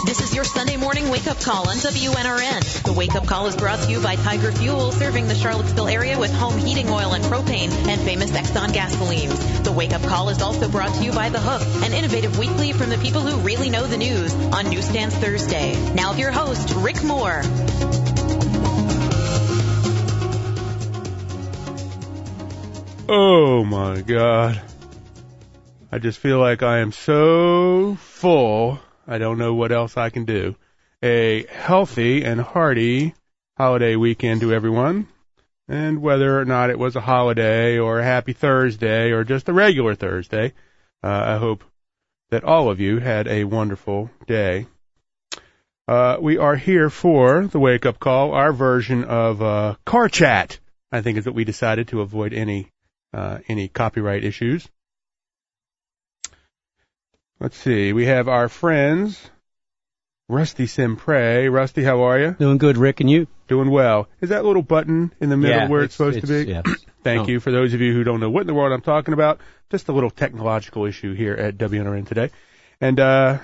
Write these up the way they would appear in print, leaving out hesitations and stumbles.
This is your Sunday morning wake-up call on WNRN. The wake-up call is brought to you by Tiger Fuel, serving the Charlottesville area with home heating oil and propane and famous Exxon gasolines. The wake-up call is also brought to you by The Hook, an innovative weekly from the people who really know the news on Newsstands Thursday. Now your host, Rick Moore. Oh, my God. I just feel like I am so full, I don't know what else I can do. A healthy and hearty holiday weekend to everyone. And whether or not it was a holiday or a happy Thursday or just a regular Thursday, I hope that all of you had a wonderful day. We are here for the wake-up call, our version of car chat, I think is what we decided to avoid any copyright issues. Let's see. We have our friends, Rusty Sempre. Rusty, how are you? Doing good, Rick, and you? Doing well. Is that little button in the middle where it's supposed to be? Yeah. Thank you. For those of you who don't know what in the world I'm talking about, just a little technological issue here at WNRN today. And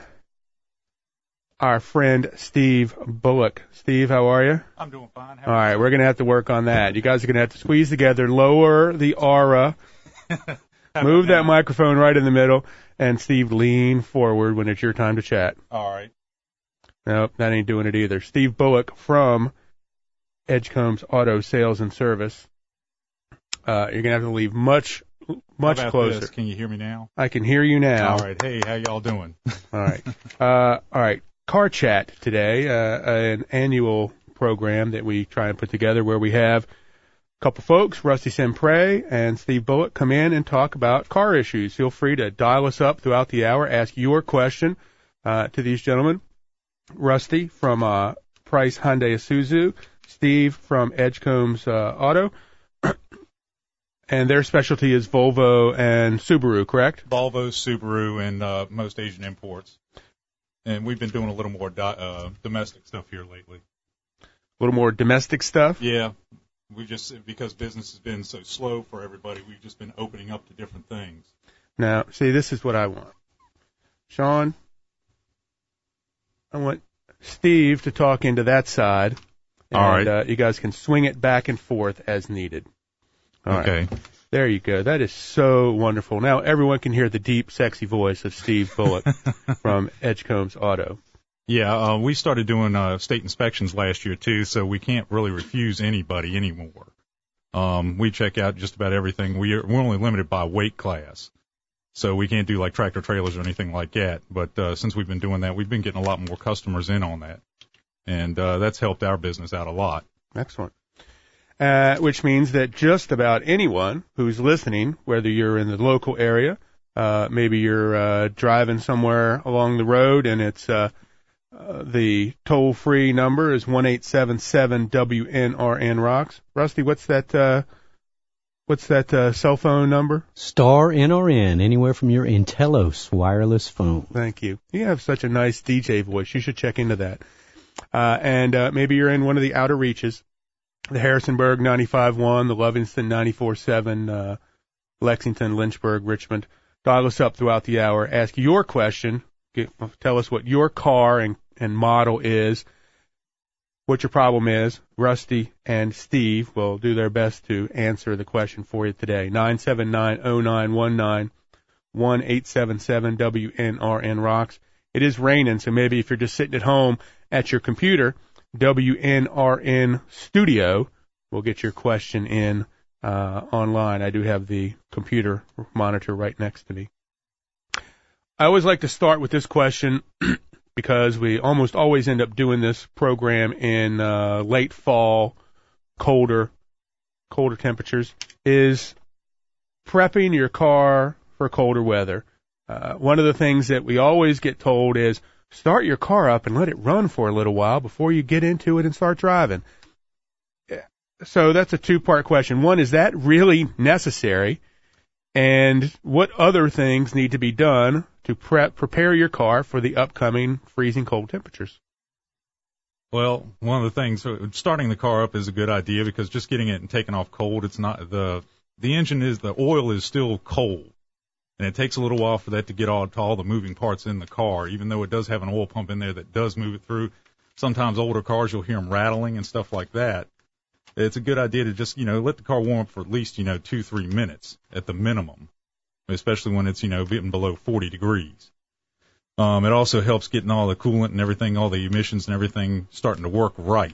our friend Steve Bullock. Steve, how are you? I'm doing fine. All right, we're going to have to work on that. You guys are going to have to squeeze together, lower the aura, move that microphone right in the middle, and Steve, lean forward when it's your time to chat. All right. Nope, that ain't doing it either. Steve Bullock from Edgecombs Auto Sales and Service. You're going to have to leave much closer. This? Can you hear me now? I can hear you now. All right. Hey, how y'all doing? All right. All right. Car Chat today, an annual program that we try and put together where we have a couple folks, Rusty Sempre and Steve Bullock, come in and talk about car issues. Feel free to dial us up throughout the hour, ask your question to these gentlemen. Rusty from Price Hyundai Isuzu, Steve from Edgecombs Auto, and their specialty is Volvo and Subaru, correct? Volvo, Subaru, and most Asian imports. And we've been doing a little more domestic stuff here lately. A little more domestic stuff? Yeah. We just, because business has been so slow for everybody, we've just been opening up to different things. Now, see, this is what I want. Sean, I want Steve to talk into that side. And, all right. You guys can swing it back and forth as needed. All okay. Right. There you go. That is so wonderful. Now everyone can hear the deep, sexy voice of Steve Bullock from Edgecombs Auto. Yeah, we started doing state inspections last year, too, so we can't really refuse anybody anymore. We check out just about everything. We're only limited by weight class, so we can't do like tractor trailers or anything like that. But since we've been doing that, we've been getting a lot more customers in on that, and that's helped our business out a lot. Excellent. Which means that just about anyone who's listening, whether you're in the local area, maybe you're driving somewhere along the road and it's the toll-free number is 1-877-WNRN-ROCKS. Rusty, what's that cell phone number? Star NRN, anywhere from your Intellos wireless phone. Thank you. You have such a nice DJ voice. You should check into that. And maybe you're in one of the outer reaches. The Harrisonburg 95.1, the Livingston 94.7, Lexington, Lynchburg, Richmond. Dial us up throughout the hour. Ask your question. Tell us what your car and model is, what your problem is. Rusty and Steve will do their best to answer the question for you today. 979-0919, 1-877-WNRN-ROCKS. It is raining, so maybe if you're just sitting at home at your computer, WNRN Studio will get your question in online. I do have the computer monitor right next to me. I always like to start with this question because we almost always end up doing this program in late fall, colder temperatures, is prepping your car for colder weather. One of the things that we always get told is start your car up and let it run for a little while before you get into it and start driving. So that's a two-part question. One, is that really necessary? And what other things need to be done to prepare your car for the upcoming freezing cold temperatures? Well, one of the things, starting the car up is a good idea because just getting it and taking off cold, it's not the engine is, the oil is still cold. And it takes a little while for that to get to all the moving parts in the car, even though it does have an oil pump in there that does move it through. Sometimes older cars, you'll hear them rattling and stuff like that. It's a good idea to just, let the car warm up for at least, 2-3 minutes at the minimum, especially when it's, getting below 40 degrees. It also helps getting all the coolant and everything, all the emissions and everything starting to work right.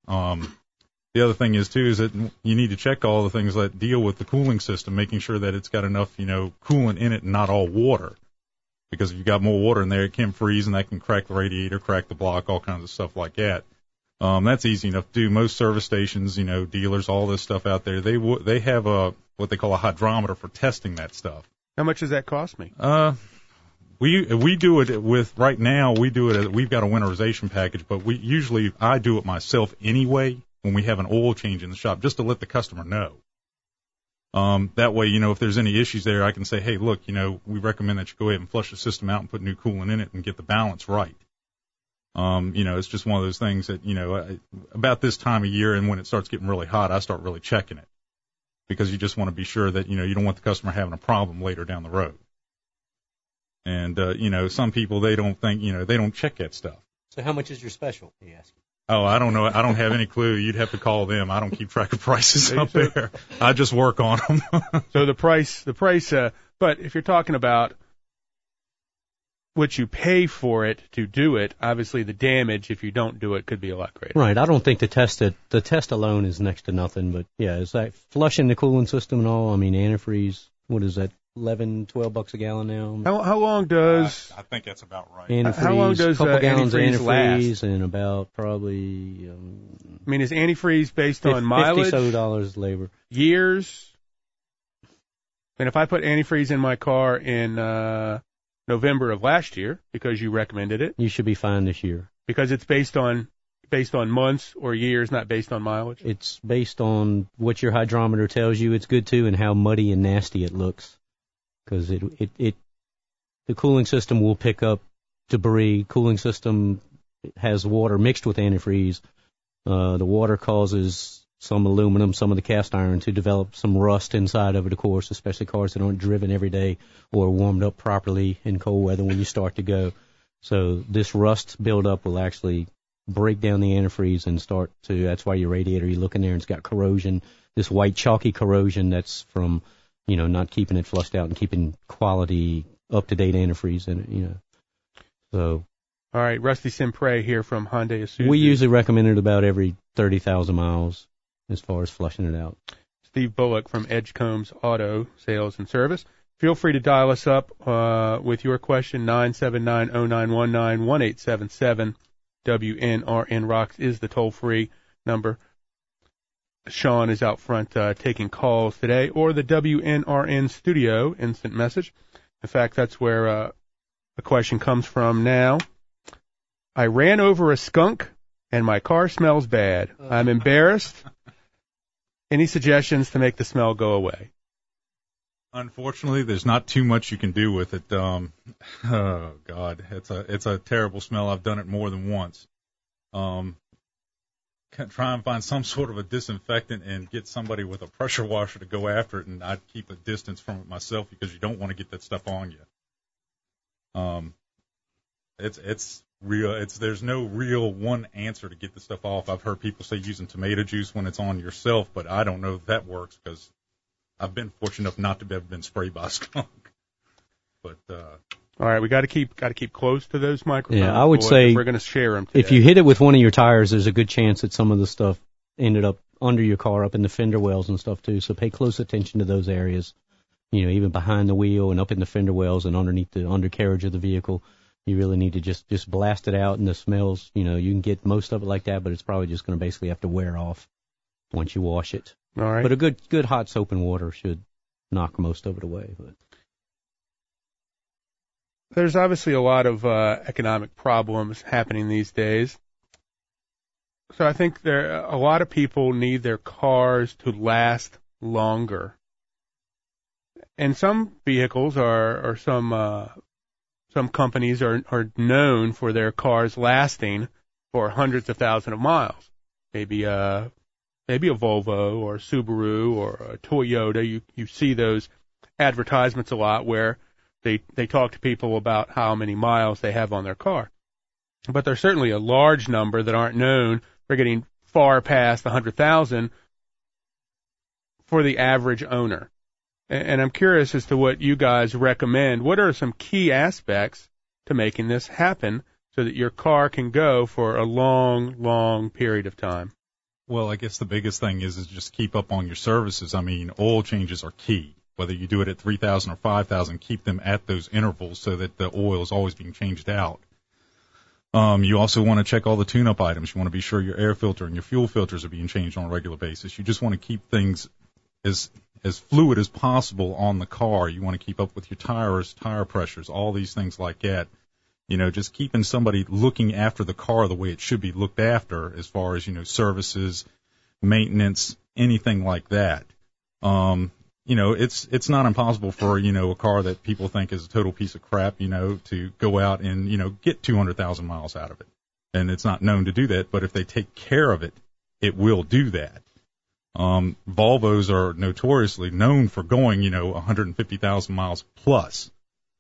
The other thing is that you need to check all the things that deal with the cooling system, making sure that it's got enough, coolant in it and not all water. Because if you've got more water in there, it can freeze and that can crack the radiator, crack the block, all kinds of stuff like that. That's easy enough to do. Most service stations, dealers, all this stuff out there, they have what they call a hydrometer for testing that stuff. How much does that cost me? We do it with, right now, we've got a winterization package, but I do it myself anyway when we have an oil change in the shop, just to let the customer know. That way, if there's any issues there, I can say, hey, look, we recommend that you go ahead and flush the system out and put new coolant in it and get the balance right. It's just one of those things that, about this time of year and when it starts getting really hot, I start really checking it. Because you just want to be sure that, you don't want the customer having a problem later down the road. And, some people, they don't think, they don't check that stuff. So how much is your special, he asked? Oh, I don't know. I don't have any clue. You'd have to call them. I don't keep track of prices up there. I just work on them. So the price, but if you're talking about what you pay for it to do it, obviously the damage, if you don't do it, could be a lot greater. Right. I don't think the test alone is next to nothing, but yeah, it's like flushing the cooling system and all. I mean, antifreeze, what is that? $11-12 a gallon now. How long does? I think that's about right. Antifreeze, how long does couple gallons of antifreeze last? And about probably. I mean, is antifreeze based on mileage? $50 labor. Years. And if I put antifreeze in my car in November of last year because you recommended it, you should be fine this year. Because it's based on months or years, not based on mileage. It's based on what your hydrometer tells you it's good to and how muddy and nasty it looks. Because the cooling system will pick up debris. Cooling system has water mixed with antifreeze. The water causes some aluminum, some of the cast iron to develop some rust inside of it, of course, especially cars that aren't driven every day or warmed up properly in cold weather when you start to go. So this rust buildup will actually break down the antifreeze and that's why your radiator, you look in there and it's got corrosion, this white chalky corrosion that's from not keeping it flushed out and keeping quality, up-to-date antifreeze in it, So. All right, Rusty Simpre here from Hyundai Isuzu. We usually recommend it about every 30,000 miles as far as flushing it out. Steve Bullock from Edgecombs Auto Sales and Service. Feel free to dial us up with your question, 979-0919, 1-877-WNRN Rocks is the toll-free number. Sean is out front taking calls today, or the WNRN studio instant message. In fact, that's where a question comes from now. I ran over a skunk and my car smells bad. I'm embarrassed. Any suggestions to make the smell go away? Unfortunately, there's not too much you can do with it. Oh God, it's a terrible smell. I've done it more than once. Try and find some sort of a disinfectant and get somebody with a pressure washer to go after it, and I'd keep a distance from it myself because you don't want to get that stuff on you. It's real. There's no real one answer to get the stuff off. I've heard people say using tomato juice when it's on yourself, but I don't know if that works because I've been fortunate enough not to have been sprayed by a skunk. But all right, we got to keep close to those microphones. Yeah, I would say we're going to share them today. If you hit it with one of your tires, there's a good chance that some of the stuff ended up under your car, up in the fender wells and stuff too. So pay close attention to those areas. Even behind the wheel and up in the fender wells and underneath the undercarriage of the vehicle. You really need to just blast it out, and the smells, you can get most of it like that, but it's probably just going to basically have to wear off once you wash it. All right. But a good hot soap and water should knock most of it away. But there's obviously a lot of economic problems happening these days. So I think a lot of people need their cars to last longer. And some vehicles or some companies are known for their cars lasting for hundreds of thousands of miles. Maybe a Volvo or a Subaru or a Toyota. You see those advertisements a lot where they talk to people about how many miles they have on their car. But there's certainly a large number that aren't known. They're getting far past 100,000 for the average owner. And I'm curious as to what you guys recommend. What are some key aspects to making this happen so that your car can go for a long, long period of time? Well, I guess the biggest thing is just keep up on your services. I mean, oil changes are key. Whether you do it at 3,000 or 5,000, keep them at those intervals so that the oil is always being changed out. You also want to check all the tune-up items. You want to be sure your air filter and your fuel filters are being changed on a regular basis. You just want to keep things as fluid as possible on the car. You want to keep up with your tires, tire pressures, all these things like that. You know, just keeping somebody looking after the car the way it should be looked after as far as, you know, services, maintenance, anything like that. You know, it's not impossible for, you know, a car that people think is a total piece of crap, you know, to go out and, you know, get 200,000 miles out of it. And it's not known to do that, but if they take care of it, it will do that. Volvos are notoriously known for going, you know, 150,000 miles plus.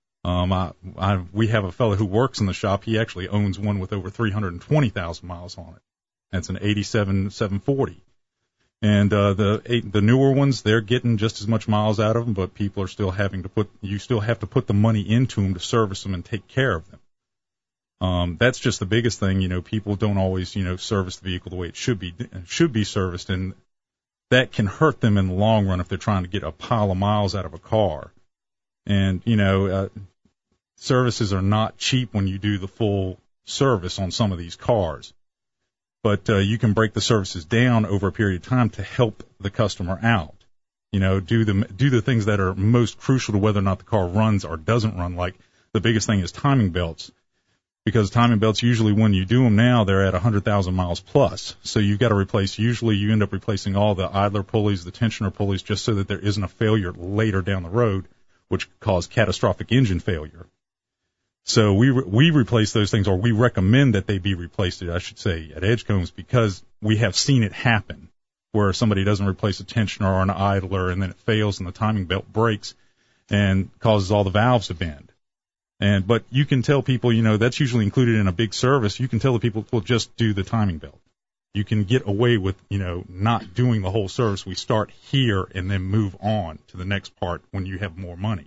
We have a fellow who works in the shop. He actually owns one with over 320,000 miles on it. That's an 87 740. And the newer ones, they're getting just as much miles out of them, but people are still you still have to put the money into them to service them and take care of them. That's just the biggest thing. You know, people don't always, you know, service the vehicle the way it should be serviced, and that can hurt them in the long run if they're trying to get a pile of miles out of a car. And, you know, services are not cheap when you do the full service on some of these cars. But you can break the services down over a period of time to help the customer out. You know, do the things that are most crucial to whether or not the car runs or doesn't run. Like the biggest thing is timing belts, because timing belts usually when you do them now they're at 100,000 miles plus. So you've got to replace. Usually you end up replacing all the idler pulleys, the tensioner pulleys, just so that there isn't a failure later down the road, which could cause catastrophic engine failure. So we replace those things, or we recommend that they be replaced, I should say, at Edgecombs, because we have seen it happen where somebody doesn't replace a tensioner or an idler and then it fails and the timing belt breaks and causes all the valves to bend. But you can tell people, you know, that's usually included in a big service. You can tell the people, well, just do the timing belt. You can get away with, you know, not doing the whole service. We start here and then move on to the next part when you have more money.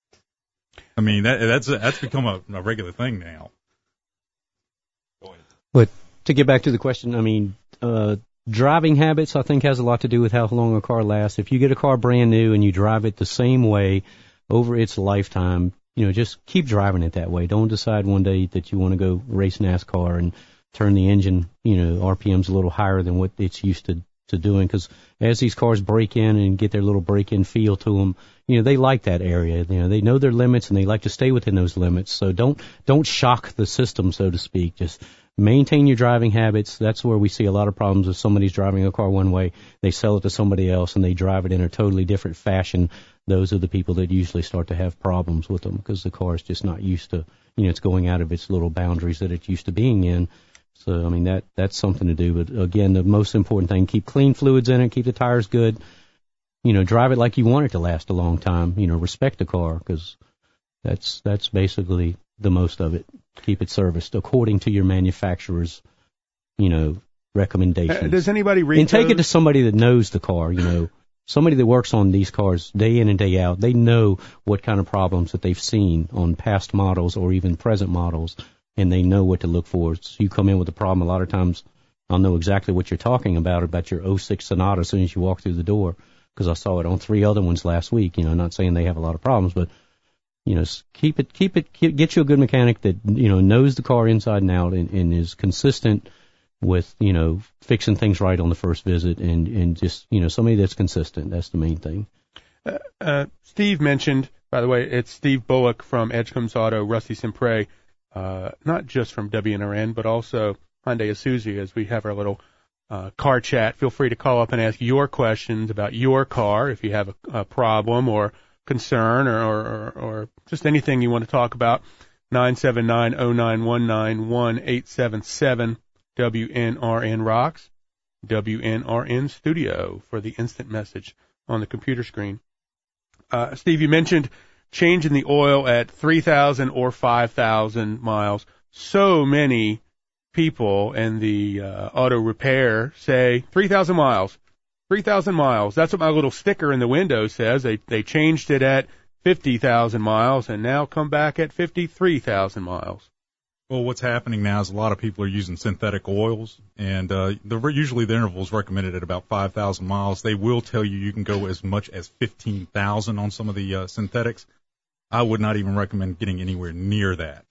I mean, that's become a regular thing now. Go ahead. But to get back to the question, I mean, driving habits, I think, has a lot to do with how long a car lasts. If you get a car brand new and you drive it the same way over its lifetime, you know, just keep driving it that way. Don't decide one day that you want to go race NASCAR and turn the engine, you know, RPMs a little higher than what it's used to doing, because as these cars break in and get their little break-in feel to them, you know, they like that area. You know, they know their limits and they like to stay within those limits. So don't shock the system, so to speak. Just maintain your driving habits. That's where we see a lot of problems. If somebody's driving a car one way, they sell it to somebody else and they drive it in a totally different fashion. Those are the people that usually start to have problems with them, because the car is just not used to, you know, it's going out of its little boundaries that it's used to being in. So, I mean, that's something to do. But, again, the most important thing, keep clean fluids in it, keep the tires good. You know, drive it like you want it to last a long time. You know, respect the car, because that's basically the most of it. Keep it serviced according to your manufacturer's, you know, recommendations. Does anybody read and take it to somebody that knows the car, you know. Somebody that works on these cars day in and day out. They know what kind of problems that they've seen on past models or even present models, and they know what to look for. So you come in with a problem, a lot of times I'll know exactly what you're talking about your 06 Sonata as soon as you walk through the door, because I saw it on 3 other ones last week. You know, not saying they have a lot of problems, but, you know, get you a good mechanic that, you know, knows the car inside and out and is consistent with, you know, fixing things right on the first visit, and just, you know, somebody that's consistent. That's the main thing. Steve mentioned, by the way, it's Steve Bullock from Edgecombs Auto, Rusty Simpre, not just from WNRN, but also Hyundai Isuzu, as we have our little car chat. Feel free to call up and ask your questions about your car if you have a problem or concern or just anything you want to talk about. 979-0919-1877. WNRN Rocks, WNRN Studio for the instant message on the computer screen. Steve, you mentioned changing the oil at 3,000 or 5,000 miles. So many people in the auto repair say 3,000 miles. 3,000 miles. That's what my little sticker in the window says. They changed it at 50,000 miles and now come back at 53,000 miles. Well, what's happening now is a lot of people are using synthetic oils, and usually the interval is recommended at about 5,000 miles. They will tell you can go as much as 15,000 on some of the synthetics. I would not even recommend getting anywhere near that.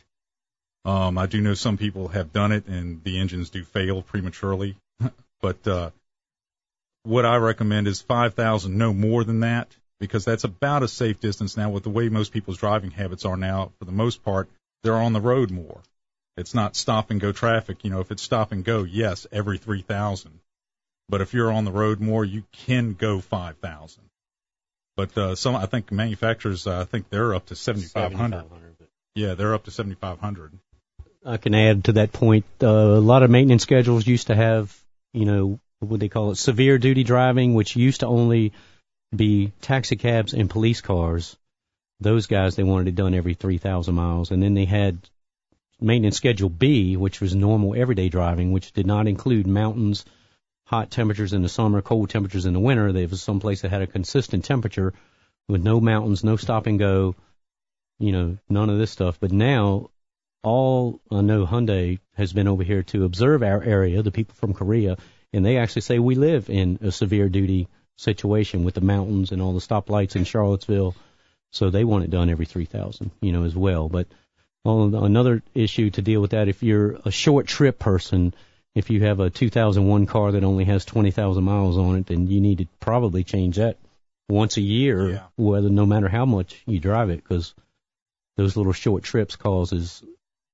I do know some people have done it, and the engines do fail prematurely. But what I recommend is 5,000, no more than that, because that's about a safe distance now. With the way most people's driving habits are now, for the most part, they're on the road more. It's not stop and go traffic. If it's stop and go, yes, every 3,000. But if you're on the road more, you can go 5,000. But I think manufacturers, I think they're up to 7,500. Yeah, they're up to 7,500. I can add to that point. A lot of maintenance schedules used to have, what they call it, severe duty driving, which used to only be taxi cabs and police cars. Those guys, they wanted it done every 3,000 miles. And then they had maintenance schedule B, which was normal everyday driving, which did not include mountains, hot temperatures in the summer, cold temperatures in the winter. There was some place that had a consistent temperature with no mountains, no stop and go, none of this stuff. But now, I know Hyundai has been over here to observe our area, the people from Korea, and they actually say we live in a severe duty situation with the mountains and all the stoplights in Charlottesville. So they want it done every 3,000, as well. But another issue to deal with that, if you're a short trip person, if you have a 2001 car that only has 20,000 miles on it, then you need to probably change that once a year, no matter how much you drive it, because those little short trips causes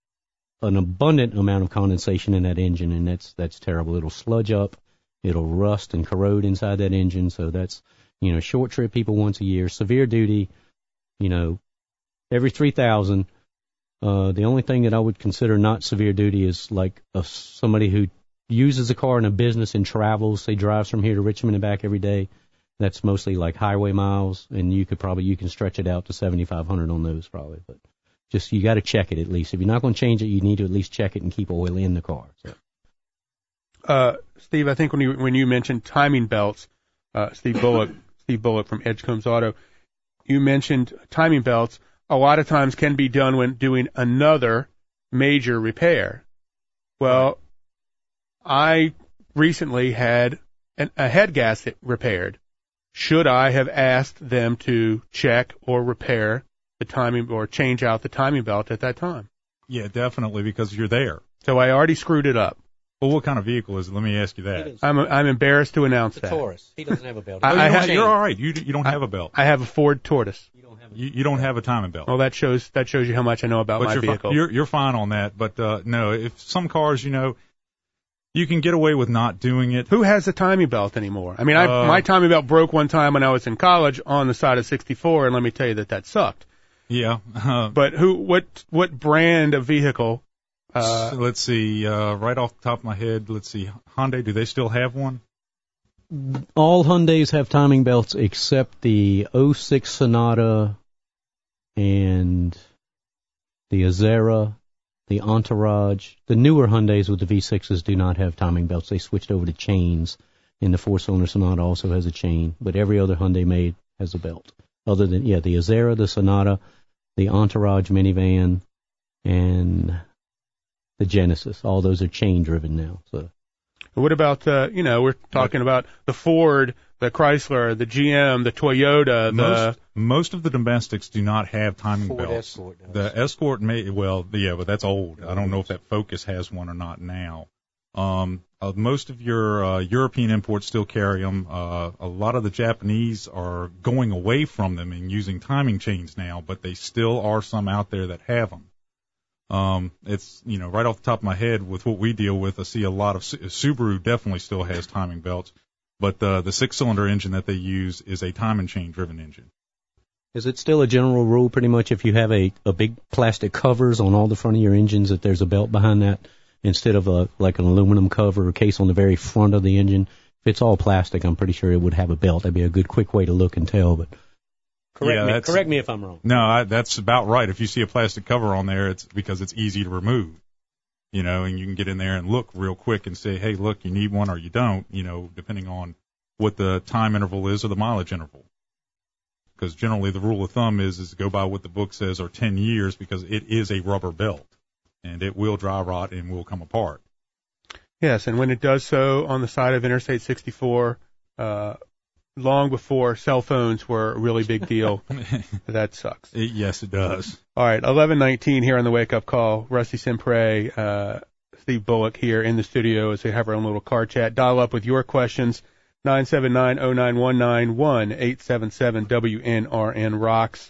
an abundant amount of condensation in that engine, and that's terrible. It'll sludge up, it'll rust and corrode inside that engine. So that's, short trip people once a year, severe duty, every 3,000. The only thing that I would consider not severe duty is like somebody who uses a car in a business and travels, say drives from here to Richmond and back every day. That's mostly like highway miles, and you can stretch it out to 7,500 on those probably. But just, you got to check it at least. If you're not going to change it, you need to at least check it and keep oil in the car. So. Steve, I think when you mentioned timing belts, Steve Bullock from Edgecombs Auto, you mentioned timing belts. A lot of times can be done when doing another major repair. Well, I recently had a head gasket repaired. Should I have asked them to check or repair the timing or change out the timing belt at that time? Yeah, definitely, because you're there. So I already screwed it up. Well, what kind of vehicle is it? Let me ask you that. I'm embarrassed to announce that. It's a Taurus. He doesn't have a belt. You're all right. You don't have a belt. I have a Ford Taurus. You don't have a timing belt. Well, that shows you how much I know about my vehicle. You're fine on that, but no, if some cars, you can get away with not doing it. Who has a timing belt anymore? I mean, my timing belt broke one time when I was in college on the side of 64, and let me tell you that sucked. Yeah. But what brand of vehicle? Let's see, right off the top of my head, let's see, Hyundai, do they still have one? All Hyundais have timing belts except the 06 Sonata and the Azera, the Entourage. The newer Hyundais with the V6s do not have timing belts. They switched over to chains, and the 4-cylinder Sonata also has a chain, but every other Hyundai made has a belt. Other than, the Azera, the Sonata, the Entourage minivan, and the Genesis. All those are chain-driven now. So. What about, we're talking about the Ford, the Chrysler, the GM, the Toyota, Most of the domestics do not have timing Ford belts. Escort does. The Escort but that's old. I don't know if that Focus has one or not now. Most of your European imports still carry them. A lot of the Japanese are going away from them and using timing chains now, but they still are some out there that have them. It's, right off the top of my head with what we deal with, I see a lot of Subaru definitely still has timing belts, but the 6-cylinder engine that they use is a timing chain driven engine. Is it still a general rule pretty much if you have a big plastic covers on all the front of your engines that there's a belt behind that instead of like an aluminum cover or case on the very front of the engine? If it's all plastic, I'm pretty sure it would have a belt. That'd be a good quick way to look and tell, but Correct me if I'm wrong. No, that's about right. If you see a plastic cover on there, it's because it's easy to remove. And you can get in there and look real quick and say, hey, look, you need one or you don't, depending on what the time interval is or the mileage interval. Because generally the rule of thumb is to go by what the book says, or 10 years, because it is a rubber belt, and it will dry rot and will come apart. Yes, and when it does so on the side of Interstate 64, long before cell phones were a really big deal, that sucks. Yes, it does. All right, 11:19 here on the Wake Up Call. Rusty Simpre, Steve Bullock here in the studio as we have our own little car chat. Dial up with your questions, 979-0919, 1-877-WNRN-ROCKS,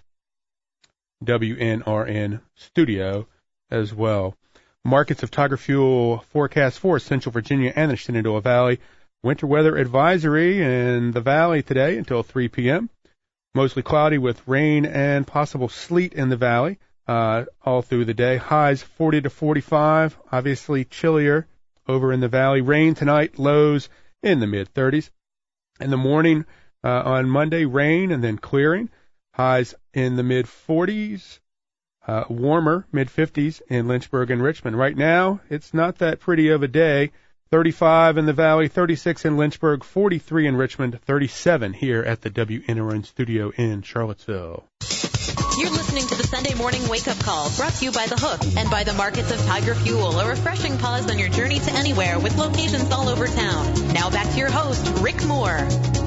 WNRN Studio as well. Markets of Tiger Fuel forecast for Central Virginia and the Shenandoah Valley. Winter weather advisory in the valley today until 3 p.m. Mostly cloudy with rain and possible sleet in the valley all through the day. Highs 40 to 45, obviously chillier over in the valley. Rain tonight, lows in the mid-30s. In the morning on Monday, rain and then clearing. Highs in the mid-40s, warmer mid-50s in Lynchburg and Richmond. Right now, it's not that pretty of a day. 35 in the Valley, 36 in Lynchburg, 43 in Richmond, 37 here at the WNRN studio in Charlottesville. You're listening to the Sunday Morning Wake Up Call, brought to you by The Hook and by the Markets of Tiger Fuel, a refreshing pause on your journey to anywhere with locations all over town. Now back to your host, Rick Moore.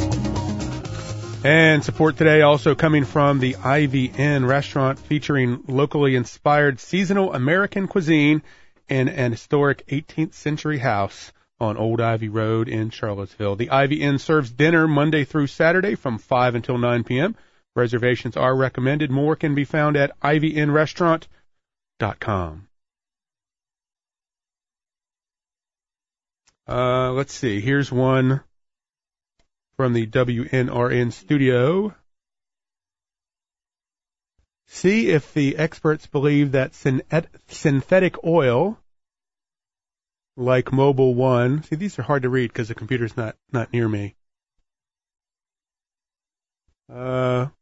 And support today also coming from the Ivy Inn restaurant, featuring locally inspired seasonal American cuisine in an historic 18th century house on Old Ivy Road in Charlottesville. The Ivy Inn serves dinner Monday through Saturday from 5 until 9 p.m. Reservations are recommended. More can be found at ivyinrestaurant.com. Let's see. Here's one from the WNRN studio. See if the experts believe that synthetic oil, like Mobil 1, see, these are hard to read because the computer's not near me. You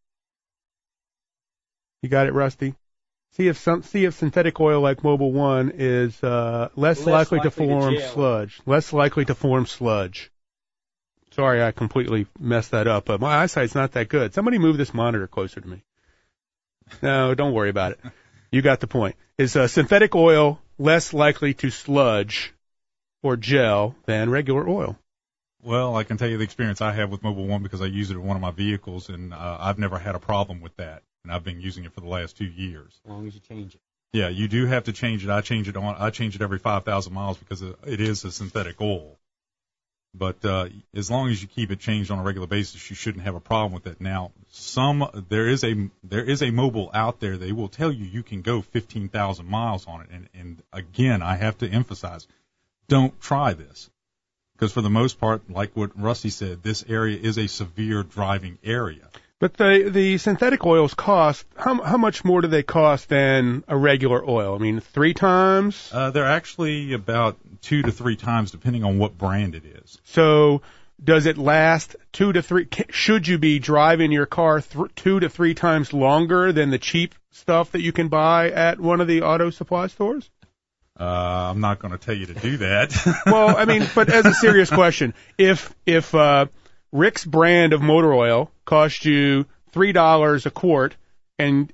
got it, Rusty? See if synthetic oil like Mobil 1 is less likely to form sludge. Less likely to form sludge. Sorry, I completely messed that up, but my eyesight's not that good. Somebody move this monitor closer to me. No, don't worry about it. You got the point. Is synthetic oil less likely to sludge or gel than regular oil? Well, I can tell you the experience I have with Mobil 1 because I use it in one of my vehicles, and I've never had a problem with that. And I've been using it for the last 2 years. As long as you change it. Yeah, you do have to change it. I change it every 5,000 miles because it is a synthetic oil. But as long as you keep it changed on a regular basis, you shouldn't have a problem with it. Now, there is a Mobil out there. They will tell you can go 15,000 miles on it. And again, I have to emphasize, don't try this. Because for the most part, like what Rusty said, this area is a severe driving area. But the synthetic oils cost, how much more do they cost than a regular oil? I mean, 3 times? They're actually about 2 to 3 times, depending on what brand it is. So does it last 2 to 3? Should you be driving your car 2 to 3 times longer than the cheap stuff that you can buy at one of the auto supply stores? I'm not going to tell you to do that. Well, I mean, but as a serious question, if Rick's brand of motor oil cost you $3 a quart, and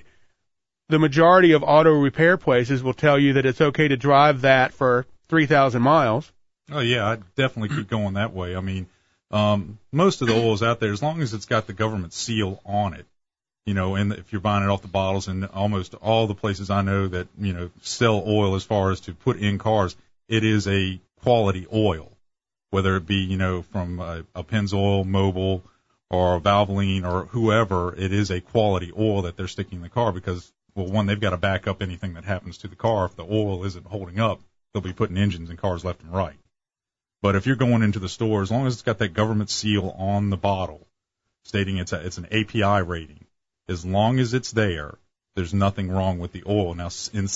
the majority of auto repair places will tell you that it's okay to drive that for 3,000 miles. Oh, yeah, I definitely keep going that way. I mean, most of the oils out there, as long as it's got the government seal on it, and if you're buying it off the bottles, and almost all the places I know that, sell oil as far as to put in cars, it is a quality oil. Whether it be, from a Pennzoil, Mobil, or Valvoline, or whoever, it is a quality oil that they're sticking in the car because, well, one, they've got to back up anything that happens to the car. If the oil isn't holding up, they'll be putting engines in cars left and right. But if you're going into the store, as long as it's got that government seal on the bottle stating it's an API rating, as long as it's there, there's nothing wrong with the oil. Now,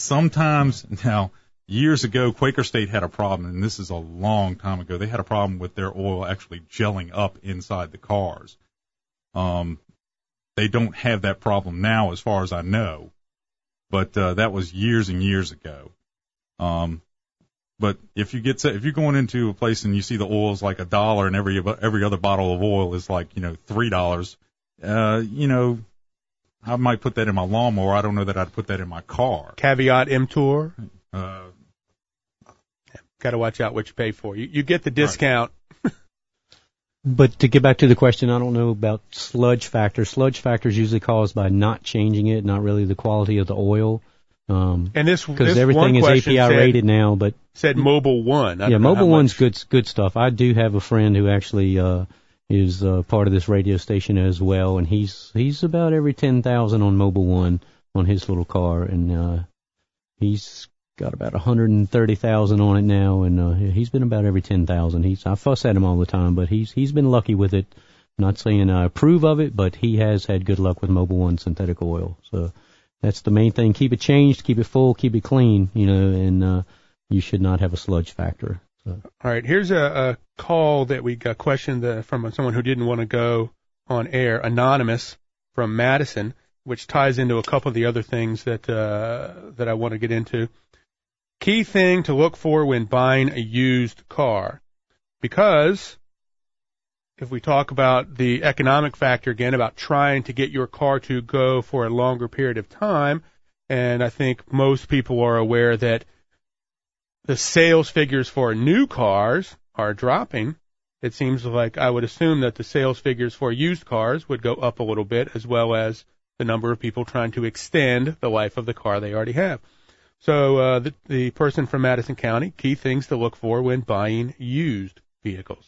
years ago, Quaker State had a problem, and this is a long time ago. They had a problem with their oil actually gelling up inside the cars. They don't have that problem now, as far as I know, but that was years and years ago. But if you're going into a place and you see the oil's like $1 and every other bottle of oil is like, $3, I might put that in my lawnmower. I don't know that I'd put that in my car. Caveat emptor. Got to watch out what you pay for. You get the discount. Right. But to get back to the question, I don't know about sludge factor. Sludge factor is usually caused by not changing it, not really the quality of the oil. And this because everything is API rated now, but said Mobil 1. Yeah, Mobil 1's good stuff. I do have a friend who actually is part of this radio station as well, and he's about every 10,000 on Mobil 1 on his little car, and he's got about 130,000 on it now, and he's been about every 10,000. I fuss at him all the time, but he's been lucky with it. I'm not saying I approve of it, but he has had good luck with Mobil 1 synthetic oil. So that's the main thing. Keep it changed, keep it full, keep it clean, and you should not have a sludge factor. So. All right, here's a call that we got questioned from someone who didn't want to go on air, Anonymous from Madison, which ties into a couple of the other things that I want to get into. Key thing to look for when buying a used car, because if we talk about the economic factor again, about trying to get your car to go for a longer period of time, and I think most people are aware that the sales figures for new cars are dropping. It seems like I would assume that the sales figures for used cars would go up a little bit, as well as the number of people trying to extend the life of the car they already have. So the person from Madison County, key things to look for when buying used vehicles.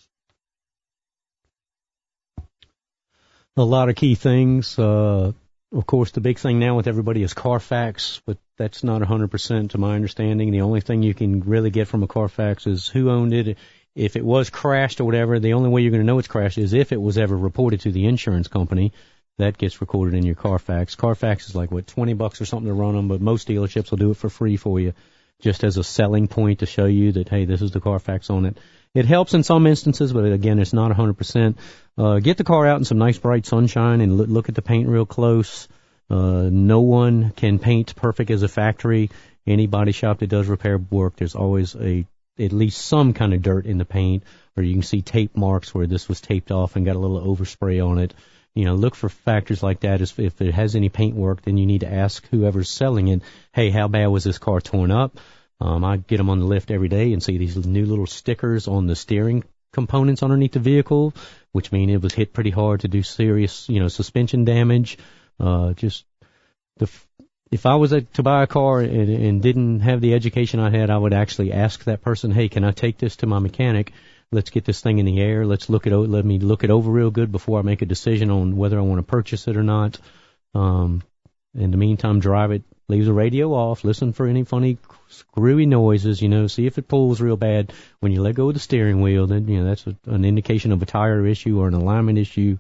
A lot of key things. Of course, the big thing now with everybody is Carfax, but that's not 100% to my understanding. The only thing you can really get from a Carfax is who owned it. If it was crashed or whatever, the only way you're going to know it's crashed is if it was ever reported to the insurance company. That gets recorded in your Carfax. Carfax is like, $20 or something to run them, but most dealerships will do it for free for you, just as a selling point to show you that, hey, this is the Carfax on it. It helps in some instances, but again, it's not 100%. Get the car out in some nice bright sunshine and look at the paint real close. No one can paint perfect as a factory. Any body shop that does repair work, there's always at least some kind of dirt in the paint, or you can see tape marks where this was taped off and got a little overspray on it. Look for factors like that. If it has any paint work, then you need to ask whoever's selling it, hey, how bad was this car torn up? I get them on the lift every day and see these new little stickers on the steering components underneath the vehicle, which mean it was hit pretty hard to do serious, suspension damage. If I was to buy a car and didn't have the education I had, I would actually ask that person, hey, can I take this to my mechanic? Let's get this thing in the air. Let me look it over real good before I make a decision on whether I want to purchase it or not. In the meantime, drive it, leave the radio off, listen for any funny screwy noises, see if it pulls real bad. When you let go of the steering wheel, then, that's an indication of a tire issue or an alignment issue.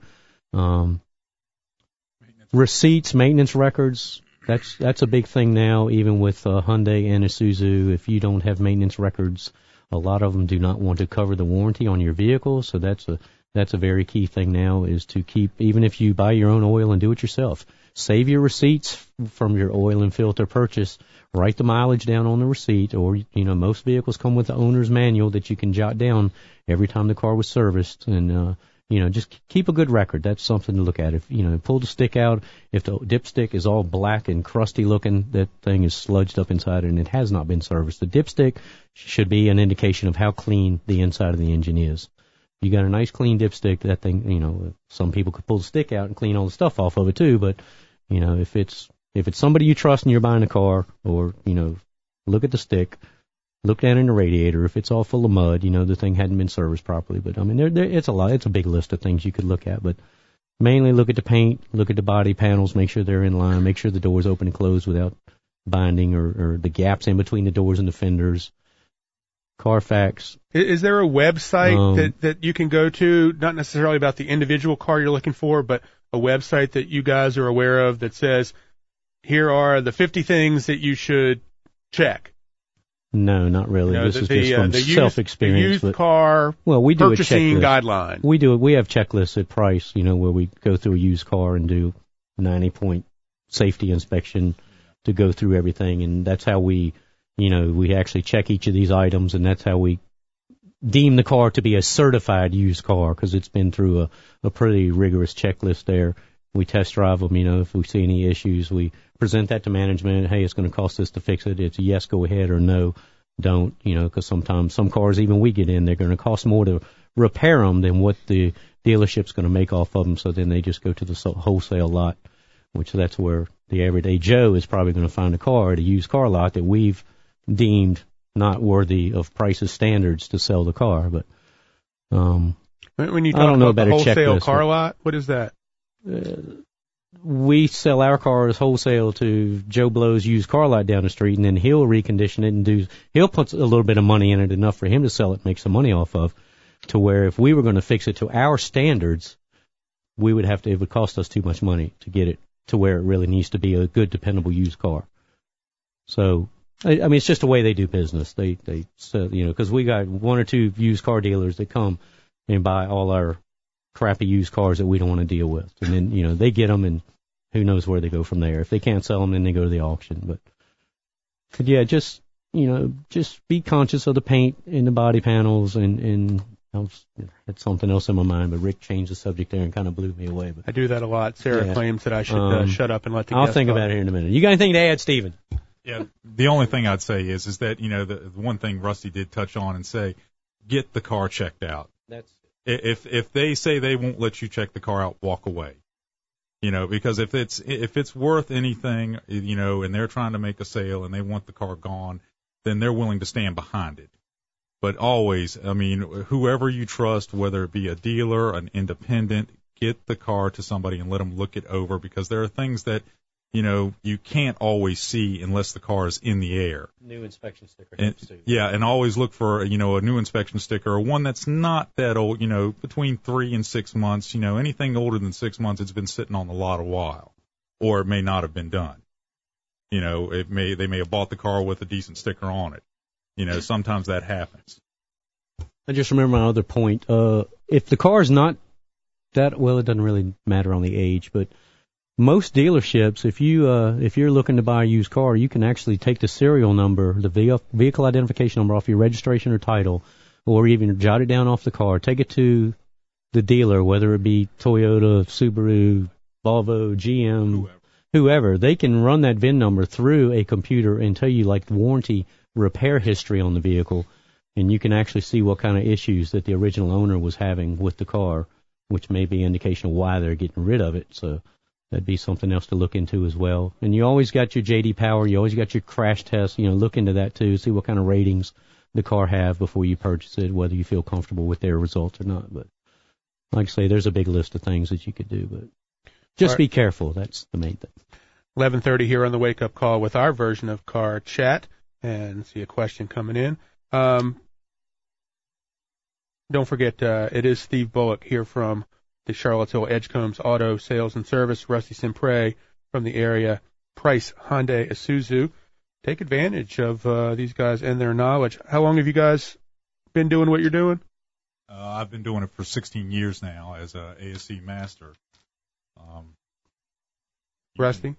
Receipts, maintenance records, that's a big thing now, even with Hyundai and Isuzu. If you don't have maintenance records, a lot of them do not want to cover the warranty on your vehicle, so that's a very key thing now, is to keep, even if you buy your own oil and do it yourself, save your receipts from your oil and filter purchase, write the mileage down on the receipt, or, most vehicles come with the owner's manual that you can jot down every time the car was serviced, and, just keep a good record. That's something to look at. If, pull the stick out, if the dipstick is all black and crusty looking, that thing is sludged up inside and it has not been serviced. The dipstick should be an indication of how clean the inside of the engine is. You got a nice clean dipstick, that thing, some people could pull the stick out and clean all the stuff off of it too, but, if it's somebody you trust and you're buying a car, or, look at the stick, look down in the radiator. If it's all full of mud, the thing hadn't been serviced properly. But, it's a big list of things you could look at, but mainly look at the paint, look at the body panels, make sure they're in line, make sure the doors open and close without binding, or the gaps in between the doors and the fenders. Carfax. Is there a website that you can go to, not necessarily about the individual car you're looking for, but a website that you guys are aware of that says, here are the 50 things that you should check? No, not really. This is just from self-experience. The used car we do purchasing guideline. We have checklists at Price, where we go through a used car and do 90-point safety inspection to go through everything, and that's how we actually check each of these items, and that's how we deem the car to be a certified used car, because it's been through a pretty rigorous checklist there. We test drive them, if we see any issues, we present that to management. Hey, it's going to cost us to fix it. It's a yes, go ahead, or no, don't, because sometimes some cars, even we get in, they're going to cost more to repair them than what the dealership's going to make off of them, so then they just go to the wholesale lot, which that's where the everyday Joe is probably going to find a car at a used car lot that we've deemed not worthy of prices standards to sell the car. But when you talk I don't know about the about a wholesale checklist, car lot, what is that? We sell our cars wholesale to Joe Blow's used car lot down the street, and then he'll recondition it and he'll put a little bit of money in it, enough for him to sell it, make some money off of, to where if we were going to fix it to our standards, it would cost us too much money to get it to where it really needs to be a good, dependable used car. So, it's just the way they do business. They because we got one or two used car dealers that come and buy all our crappy used cars that we don't want to deal with. And then, they get them, and who knows where they go from there. If they can't sell them, then they go to the auction. But yeah, just be conscious of the paint in the body panels, and I had something else in my mind, but Rick changed the subject there and kind of blew me away. But I do that a lot. Sarah claims that I should shut up and let the I'll guest think talk. about it here in a minute. You got anything to add, Steven? Yeah, the only thing I'd say is that, the one thing Rusty did touch on and say, get the car checked out. If they say they won't let you check the car out, walk away. Because if it's worth anything, and they're trying to make a sale and they want the car gone, then they're willing to stand behind it. But always, whoever you trust, whether it be a dealer, an independent, get the car to somebody and let them look it over, because there are things that, you can't always see unless the car is in the air. New inspection sticker. And always look for, a new inspection sticker, or one that's not that old, between 3 and 6 months. Anything older than 6 months, it's been sitting on the lot a while, or it may not have been done. They may have bought the car with a decent sticker on it. Sometimes that happens. I just remember my other point. If the car is not that, well, it doesn't really matter on the age, but most dealerships, if you're looking to buy a used car, you can actually take the serial number, the vehicle identification number off your registration or title, or even jot it down off the car, take it to the dealer, whether it be Toyota, Subaru, Volvo, GM, whoever. They can run that VIN number through a computer and tell you like warranty repair history on the vehicle, and you can actually see what kind of issues that the original owner was having with the car, which may be an indication of why they're getting rid of it. So that'd be something else to look into as well. And you always got your J.D. Power. You always got your crash test. Look into that too. See what kind of ratings the car have before you purchase it, whether you feel comfortable with their results or not. But like I say, there's a big list of things that you could do. But just be careful. That's the main thing. 11:30 here on the Wake Up Call with our version of Car Chat. And see a question coming in. Don't forget, it is Steve Bullock here from the Charlottesville Edgecombs Auto Sales and Service, Rusty Simpre from the area, Price Hyundai Isuzu. Take advantage of these guys and their knowledge. How long have you guys been doing what you're doing? I've been doing it for 16 years now as a ASC master. Rusty?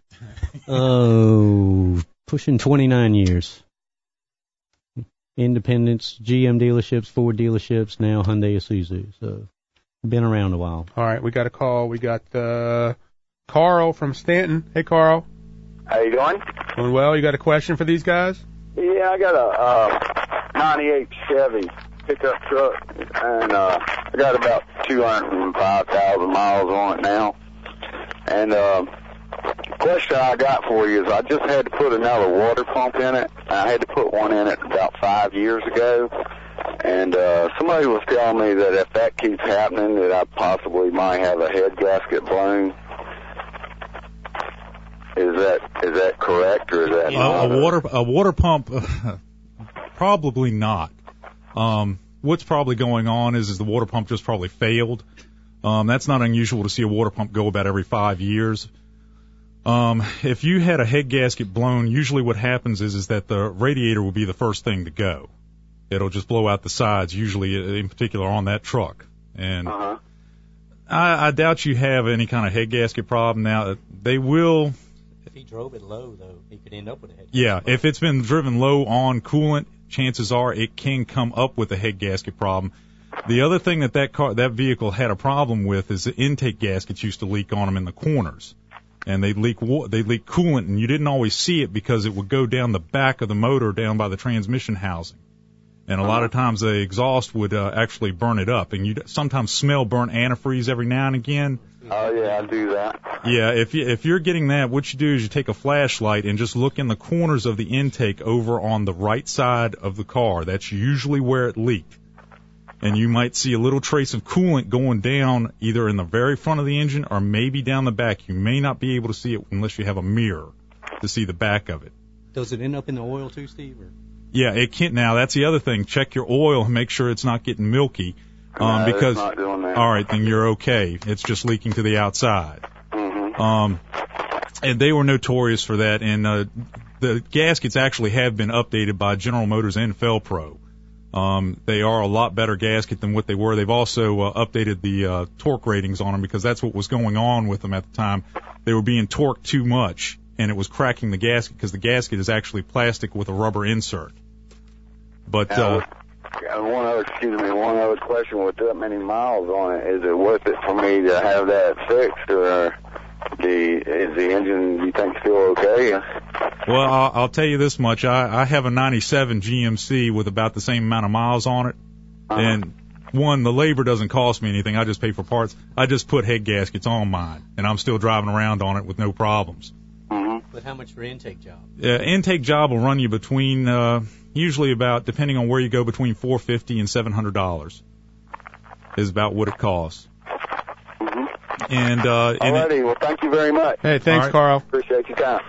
Pushing 29 years. Independents, GM dealerships, Ford dealerships, now Hyundai Isuzu. So been around a while. All right, we got a call. We got Carl from Stanton. Hey, Carl. How you doing? Doing well. You got a question for these guys? Yeah, I got a 98 Chevy pickup truck, and I got about 205,000 miles on it now. And question I got for you is I just had to put another water pump in it. I had to put one in it about 5 years ago. And somebody was telling me that if that keeps happening, that I possibly might have a head gasket blown. Is that correct, or is that not? A water pump? Probably not. What's probably going on is the water pump just probably failed. That's not unusual to see a water pump go about every 5 years. If you had a head gasket blown, usually what happens is that the radiator will be the first thing to go. It'll just blow out the sides, usually in particular on that truck. And I doubt you have any kind of head gasket problem. Now, they will. If he drove it low, though, he could end up with a head gasket. Yeah, if it's been driven low on coolant, chances are it can come up with a head gasket problem. The other thing that vehicle had a problem with is the intake gaskets used to leak on them in the corners. And they'd leak coolant, and you didn't always see it because it would go down the back of the motor, down by the transmission housing. And a lot of times the exhaust would actually burn it up, and you'd sometimes smell burnt antifreeze every now and again. Oh, yeah, I do that. Yeah, if you're getting that, what you do is you take a flashlight and just look in the corners of the intake over on the right side of the car. That's usually where it leaked. And you might see a little trace of coolant going down either in the very front of the engine or maybe down the back. You may not be able to see it unless you have a mirror to see the back of it. Does it end up in the oil too, Steve? Or? Yeah, it can. Now, that's the other thing. Check your oil and make sure it's not getting milky. No, Because, it's not doing that. all right, then you're okay. It's just leaking to the outside. Mm-hmm. And they were notorious for that. And the gaskets actually have been updated by General Motors and Felpro. They are a lot better gasket than what they were. They've also updated the torque ratings on them because that's what was going on with them at the time. They were being torqued too much, and it was cracking the gasket because the gasket is actually plastic with a rubber insert. But one other question: with that many miles on it, is it worth it for me to have that fixed, or is the engine, you think, still okay? Well, I'll tell you this much: I have a '97 GMC with about the same amount of miles on it, and the labor doesn't cost me anything. I just pay for parts. I just put head gaskets on mine, and I'm still driving around on it with no problems. Mm-hmm. But how much for intake job? Intake job will run you between usually about, depending on where you go, between $450 and $700 is about what it costs. Mm-hmm. And alrighty, well, thank you very much. Hey, thanks, right. Carl. Appreciate your time.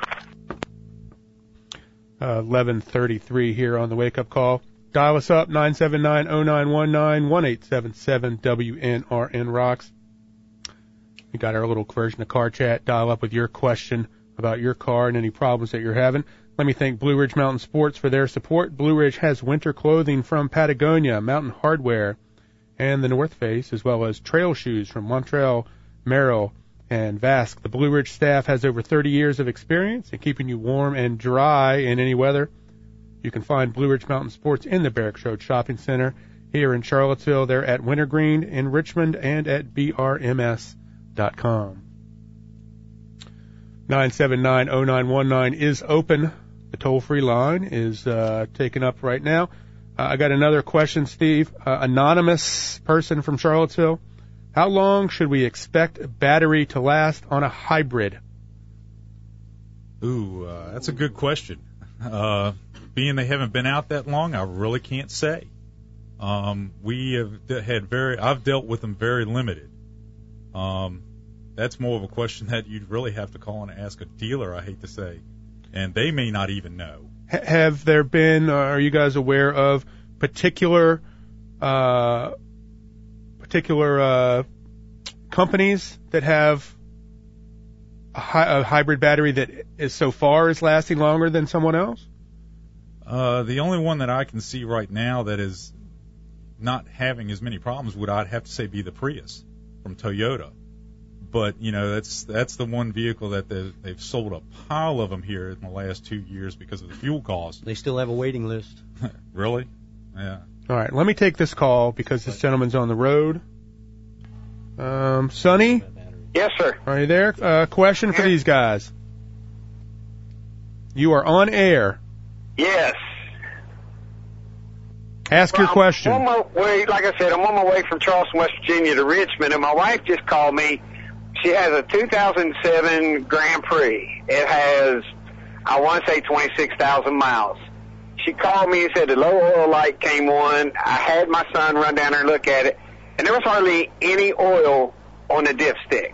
11:33 here on the Wake Up Call. Dial us up, 979-0919, 1-877-WNRN Rocks. We got our little version of Car Chat. Dial up with your question about your car and any problems that you're having. Let me thank Blue Ridge Mountain Sports for their support. Blue Ridge has winter clothing from Patagonia, Mountain Hardwear, and the North Face, as well as trail shoes from Montreal, Merrell, and Vask. The Blue Ridge staff has over 30 years of experience in keeping you warm and dry in any weather. You can find Blue Ridge Mountain Sports in the Barracks Road Shopping Center here in Charlottesville. They're at Wintergreen in Richmond and at brms.com. 979-0919 is open. The toll-free line is taken up right now. I got another question, Steve. Anonymous person from Charlottesville. How long should we expect a battery to last on a hybrid? Ooh, that's a good question. Being they haven't been out that long, I really can't say. We have I've dealt with them very limited. That's more of a question that you'd really have to call and ask a dealer, I hate to say. And they may not even know. Have there been, are you guys aware of particular companies that have a hybrid battery that is so far is lasting longer than someone else? The only one that I can see right now that is not having as many problems would, I'd have to say, be the Prius from Toyota. But, you know, that's the one vehicle that they've sold a pile of them here in the last 2 years because of the fuel cost. They still have a waiting list. Really? Yeah. All right, let me take this call because this gentleman's on the road. Sonny? Yes, sir. Are you there? Question for these guys. You are on air. Yes. Ask your question. I'm on my way, like I said, I'm on my way from Charleston, West Virginia to Richmond, and my wife just called me. She has a 2007 Grand Prix. It has, I want to say, 26,000 miles. She called me and said the low oil light came on. I had my son run down there and look at it, and there was hardly any oil on the dipstick.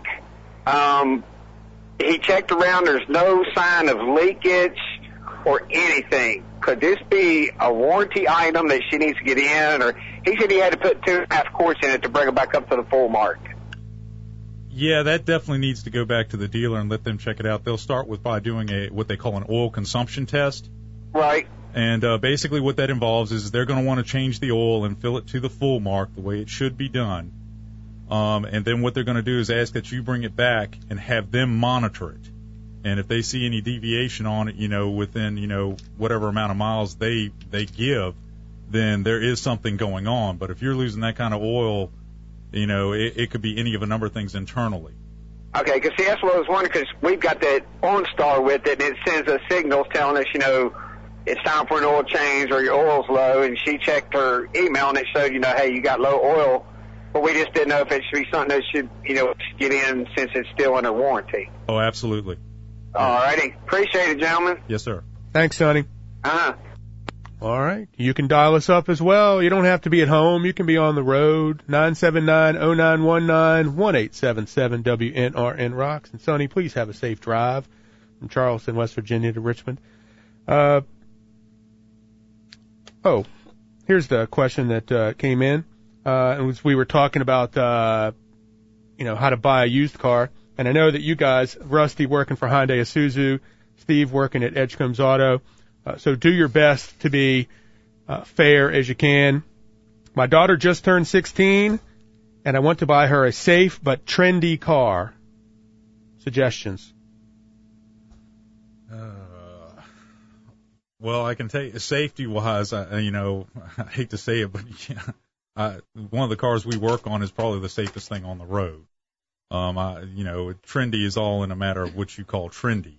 He checked around. There's no sign of leakage or anything. Could this be a warranty item that she needs to get in? Or he said he had to put 2.5 quarts in it to bring it back up to the full mark. Yeah, that definitely needs to go back to the dealer and let them check it out. They'll start by doing what they call an oil consumption test. Right. And basically what that involves is they're going to want to change the oil and fill it to the full mark the way it should be done. And then what they're going to do is ask that you bring it back and have them monitor it. And if they see any deviation on it, within, whatever amount of miles they give, then there is something going on. But if you're losing that kind of oil, it could be any of a number of things internally. Okay, because see, that's what I was wondering, because we've got that OnStar with it, and it sends us signals telling us, it's time for an oil change or your oil's low, and she checked her email, and it showed, hey, you got low oil, but we just didn't know if it should be something that should, get in since it's still under warranty. Oh, absolutely. All righty. Appreciate it, gentlemen. Yes, sir. Thanks, Sonny. Uh-huh. All right. You can dial us up as well. You don't have to be at home. You can be on the road. 979-0919, 1-877-WNRN Rocks. And Sonny, please have a safe drive from Charleston, West Virginia to Richmond. Here's the question that came in. We were talking about, how to buy a used car. And I know that you guys, Rusty working for Hyundai Isuzu, Steve working at Edgecombs Auto, so do your best to be fair as you can. My daughter just turned 16, and I want to buy her a safe but trendy car. Suggestions? Well, I can tell you, safety-wise, I hate to say it, but one of the cars we work on is probably the safest thing on the road. Trendy is all in a matter of what you call trendy.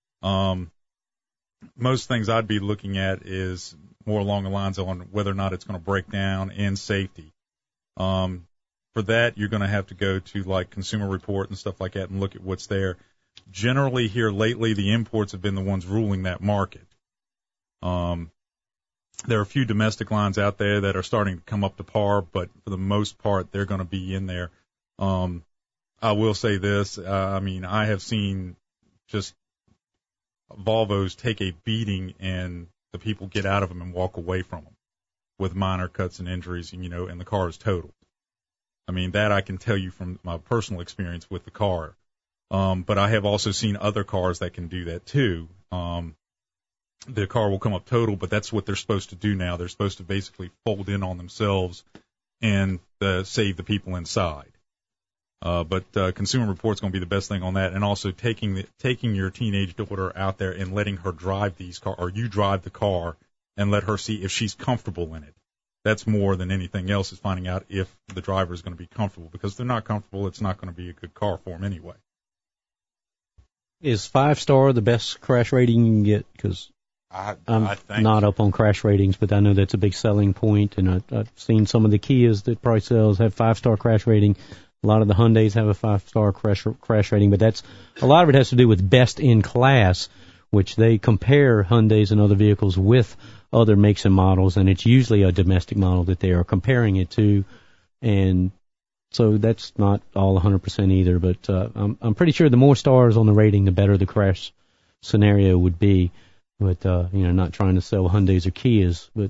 Most things I'd be looking at is more along the lines on whether or not it's going to break down and safety. For that, you're going to have to go to like Consumer Report and stuff like that and look at what's there. Generally here lately, the imports have been the ones ruling that market. There are a few domestic lines out there that are starting to come up to par, but for the most part, they're going to be in there. I will say this, I have seen just Volvos take a beating and the people get out of them and walk away from them with minor cuts and injuries, and the car is totaled. That I can tell you from my personal experience with the car. But I have also seen other cars that can do that too. The car will come up total, but that's what they're supposed to do now. They're supposed to basically fold in on themselves and save the people inside. But Consumer Report's going to be the best thing on that, and also taking your teenage daughter out there and letting her drive these cars, or you drive the car and let her see if she's comfortable in it. That's more than anything else, is finding out if the driver is going to be comfortable, because if they're not comfortable, it's not going to be a good car for them anyway. Is 5-star the best crash rating you can get? Because I'm not up on crash ratings, but I know that's a big selling point, and I've seen some of the Kias that probably sells have 5-star crash rating. A lot of the Hyundais have a 5-star crash rating, but a lot of it has to do with best in class, which they compare Hyundais and other vehicles with other makes and models, and it's usually a domestic model that they are comparing it to, and so that's not all 100% either. But I'm pretty sure the more stars on the rating, the better the crash scenario would be. But not trying to sell Hyundais or Kias, but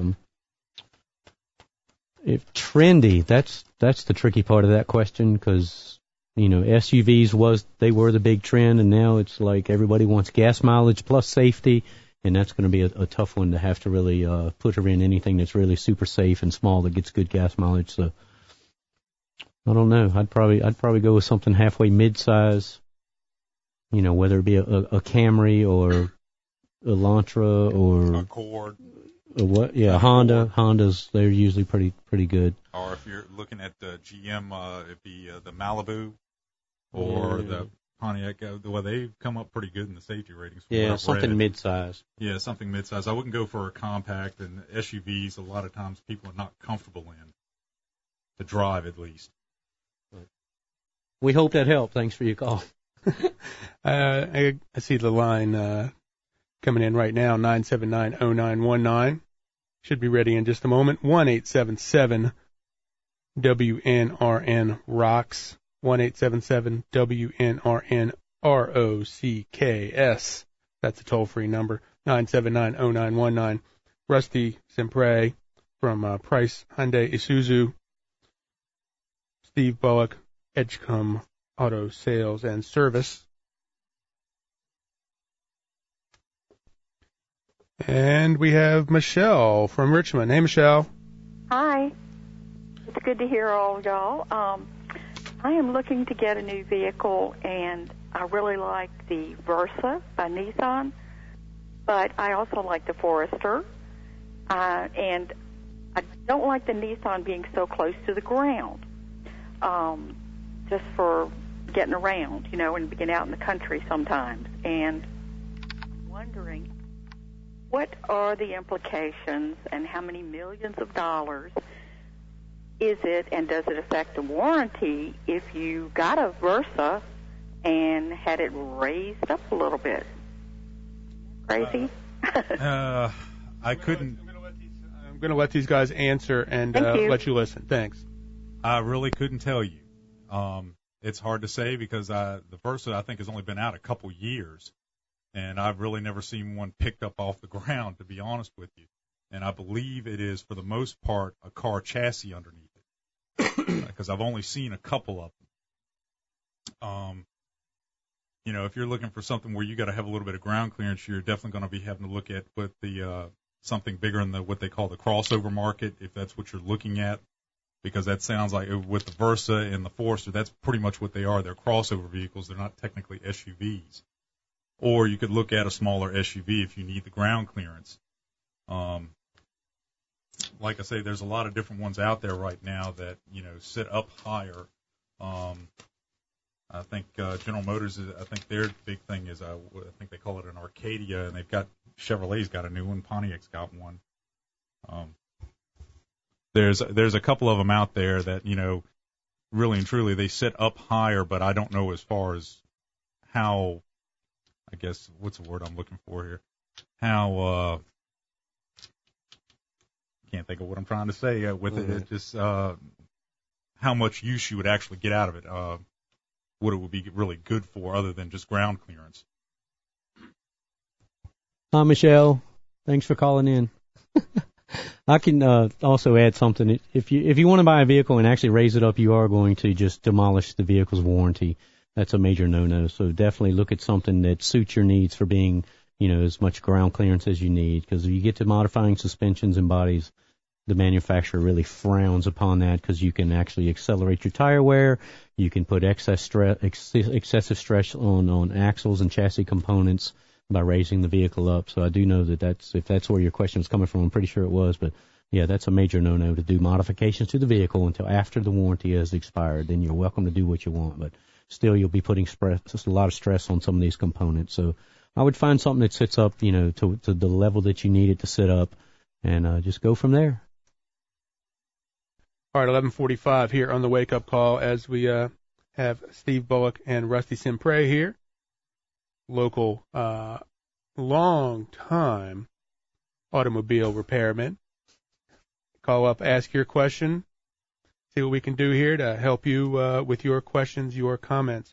if trendy, that's the tricky part of that question, because SUVs were the big trend, and now it's like everybody wants gas mileage plus safety, and that's going to be a tough one to have to really put her in anything that's really super safe and small that gets good gas mileage. So I don't know. I'd probably go with something halfway mid-size, whether it be a Camry or Elantra or Accord. What? Yeah, Honda. Hondas, they're usually pretty good. Or if you're looking at the GM, it'd be the Malibu or the Pontiac. Well, they've come up pretty good in the safety ratings. Yeah, something mid-size. Yeah, something mid-size. I wouldn't go for a compact, and SUVs a lot of times people are not comfortable in, to drive at least. We hope that helped. Thanks for your call. I see the line coming in right now, 979-0919. Should be ready in just a moment. 1-877-WNRN Rocks. 1-877-WNRN ROCKS. That's a toll-free number. 979-0919. Rusty Sempre from Price Hyundai Isuzu. Steve Bullock, Edgecombe Auto Sales and Service. And we have Michelle from Richmond. Hey, Michelle. Hi. It's good to hear all of y'all. I am looking to get a new vehicle, and I really like the Versa by Nissan, but I also like the Forester, and I don't like the Nissan being so close to the ground, just for getting around, and being out in the country sometimes. And I'm wondering, what are the implications and how many millions of dollars is it, and does it affect the warranty if you got a Versa and had it raised up a little bit? Crazy? I couldn't. I'm going to let these guys answer and let you listen. Thanks. I really couldn't tell you. It's hard to say because the Versa, I think, has only been out a couple years, and I've really never seen one picked up off the ground, to be honest with you. And I believe it is, for the most part, a car chassis underneath it, because I've only seen a couple of them. If you're looking for something where you got to have a little bit of ground clearance, you're definitely going to be having to look at what the something bigger in what they call the crossover market, if that's what you're looking at, because that sounds like with the Versa and the Forester, that's pretty much what they are. They're crossover vehicles. They're not technically SUVs. Or you could look at a smaller SUV if you need the ground clearance. Like I say, there's a lot of different ones out there right now that, sit up higher. I think General Motors, I think their big thing is, I think they call it an Arcadia, and Chevrolet's got a new one, Pontiac's got one. There's a couple of them out there that, really and truly they sit up higher, but I don't know as far as how, I guess, what's the word I'm looking for here? How, can't think of what I'm trying to say with it. It's just how much use you would actually get out of it, what it would be really good for other than just ground clearance. Hi, Michelle. Thanks for calling in. I can also add something. If you want to buy a vehicle and actually raise it up, you are going to just demolish the vehicle's warranty. That's a major no-no. So definitely look at something that suits your needs for being, as much ground clearance as you need. Because if you get to modifying suspensions and bodies, the manufacturer really frowns upon that, because you can actually accelerate your tire wear. You can put excessive stress on axles and chassis components by raising the vehicle up. So I do know if that's where your question was coming from, I'm pretty sure it was. But yeah, that's a major no-no to do modifications to the vehicle until after the warranty has expired. Then you're welcome to do what you want, but still you'll be putting just a lot of stress on some of these components. So I would find something that sits up, to the level that you need it to sit up, and just go from there. All right, 11:45 here on the Wake Up Call as we have Steve Bullock and Rusty Simpre here, local long-time automobile repairman. Call up, ask your question, see what we can do here to help you with your questions, your comments.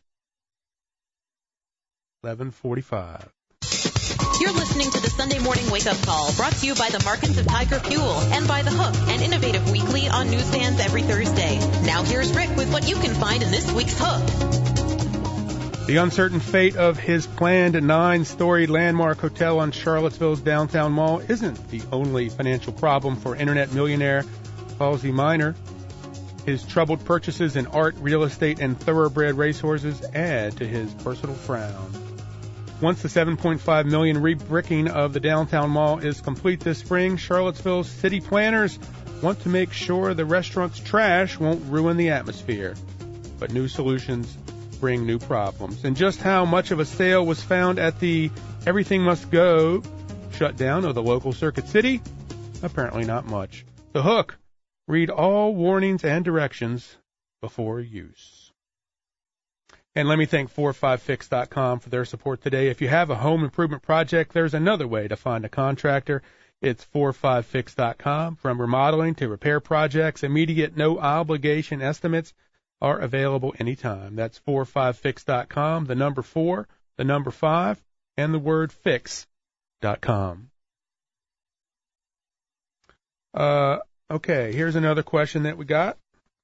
11:45. You're listening to the Sunday Morning Wake Up Call, brought to you by the Markets of Tiger Fuel and by The Hook, an innovative weekly on newsstands every Thursday. Now here's Rick with what you can find in this week's Hook. The uncertain fate of his planned 9-story landmark hotel on Charlottesville's downtown mall isn't the only financial problem for internet millionaire Halsey Minor. His troubled purchases in art, real estate, and thoroughbred racehorses add to his personal frown. Once the $7.5 million rebricking of the downtown mall is complete this spring, Charlottesville's city planners want to make sure the restaurant's trash won't ruin the atmosphere. But new solutions bring new problems. And just how much of a sale was found at the Everything Must Go shutdown of the local Circuit City? Apparently not much. The Hook. Read all warnings and directions before use. And let me thank 45fix.com for their support today. If you have a home improvement project, there's another way to find a contractor. It's 45fix.com. From remodeling to repair projects, immediate no-obligation estimates are available anytime. That's 45fix.com, the number 4, the number 5, and the word fix.com. Okay, here's another question that we got.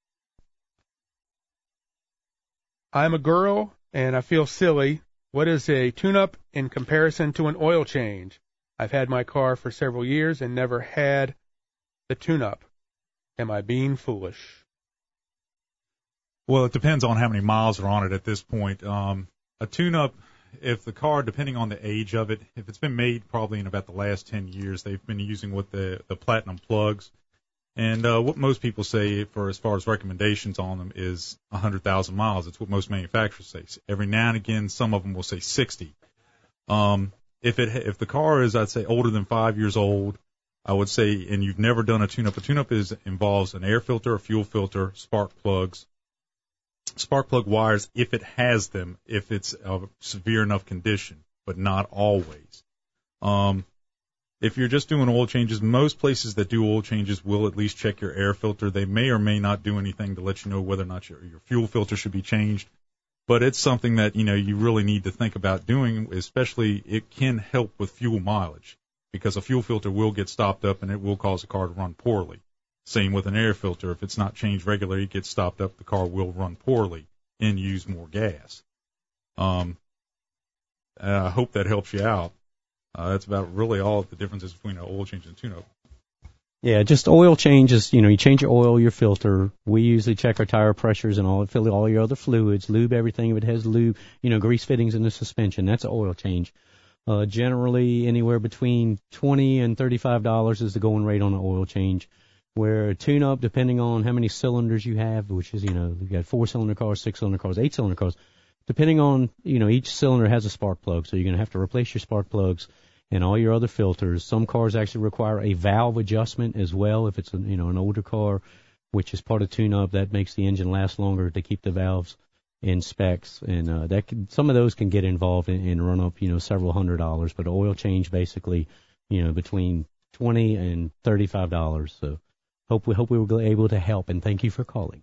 I'm a girl, and I feel silly. What is a tune-up in comparison to an oil change? I've had my car for several years and never had the tune-up. Am I being foolish? Well, it depends on how many miles are on it at this point. A tune-up, if the car, depending on the age of it, if it's been made probably in about the last 10 years, they've been using what the platinum plugs. And what most people say for as far as recommendations on them is 100,000 miles. It's what most manufacturers say. Every now and again, some of them will say 60. If the car is, I'd say, older than 5 years old, I would say, and you've never done a tune-up involves an air filter, a fuel filter, spark plugs, spark plug wires if it has them, if it's of severe enough condition, but not always. If you're just doing oil changes, most places that do oil changes will at least check your air filter. They may or may not do anything to let you know whether or not your fuel filter should be changed. But it's something that, you really need to think about doing, especially it can help with fuel mileage because a fuel filter will get stopped up and it will cause the car to run poorly. Same with an air filter. If it's not changed regularly, it gets stopped up, the car will run poorly and use more gas. I hope that helps you out. That's about really all the differences between an oil change and tune-up. Yeah, just oil changes. You change your oil, your filter. We usually check our tire pressures and fill all your other fluids, lube everything if it has lube, grease fittings in the suspension. That's an oil change. Generally, anywhere between $20 and $35 is the going rate on an oil change. Where a tune-up, depending on how many cylinders you have, which is, you got 4-cylinder cars, 6-cylinder cars, 8-cylinder cars, depending on, each cylinder has a spark plug, so you're going to have to replace your spark plugs and all your other filters. Some cars actually require a valve adjustment as well. If it's, an older car, which is part of tune-up, that makes the engine last longer to keep the valves in specs. And some of those can get involved and run up, several $100s. But oil change basically, between $20 and $35. So hope we were able to help, and thank you for calling.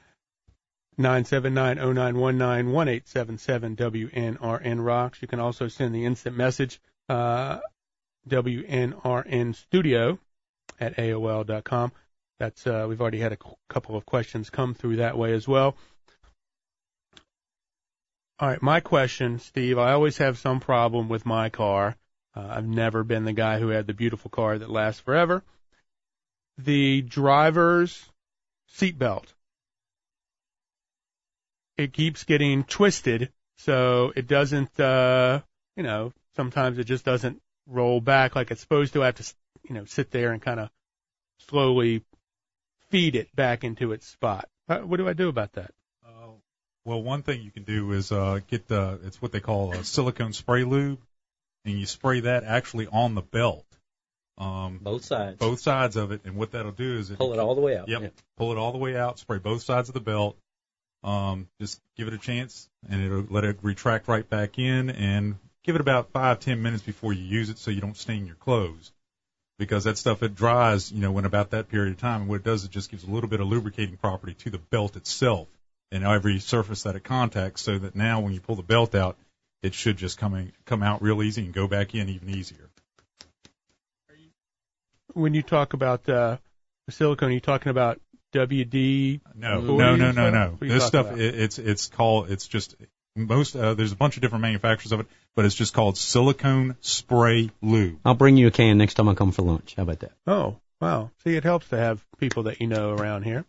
979-0919, 1-877-WNRN Rocks. You can also send the instant message, WNRN Studio at AOL.com. That's, we've already had a couple of questions come through that way as well. All right, my question, Steve, I always have some problem with my car. I've never been the guy who had the beautiful car that lasts forever. The driver's seatbelt. It keeps getting twisted, so it doesn't, sometimes it just doesn't roll back like it's supposed to. I have to, sit there and kind of slowly feed it back into its spot. What do I do about that? Well, one thing you can do is it's what they call a silicone spray lube, and you spray that actually on the belt. Both sides. Both sides of it, and what that'll do is pull it all the way out. Yep, yeah. Pull it all the way out, spray both sides of the belt. Just give it a chance, and it'll let it retract right back in, and give it about 5-10 minutes before you use it so you don't stain your clothes. Because that stuff, it dries, when about that period of time, and what it does, it just gives a little bit of lubricating property to the belt itself and every surface that it contacts, so that now when you pull the belt out, it should just come out real easy and go back in even easier. When you talk about the silicone, are you talking about WD? No. This stuff, there's a bunch of different manufacturers of it, but it's just called silicone spray lube. I'll bring you a can next time I come for lunch. How about that? Oh, wow. See, it helps to have people that you know around here.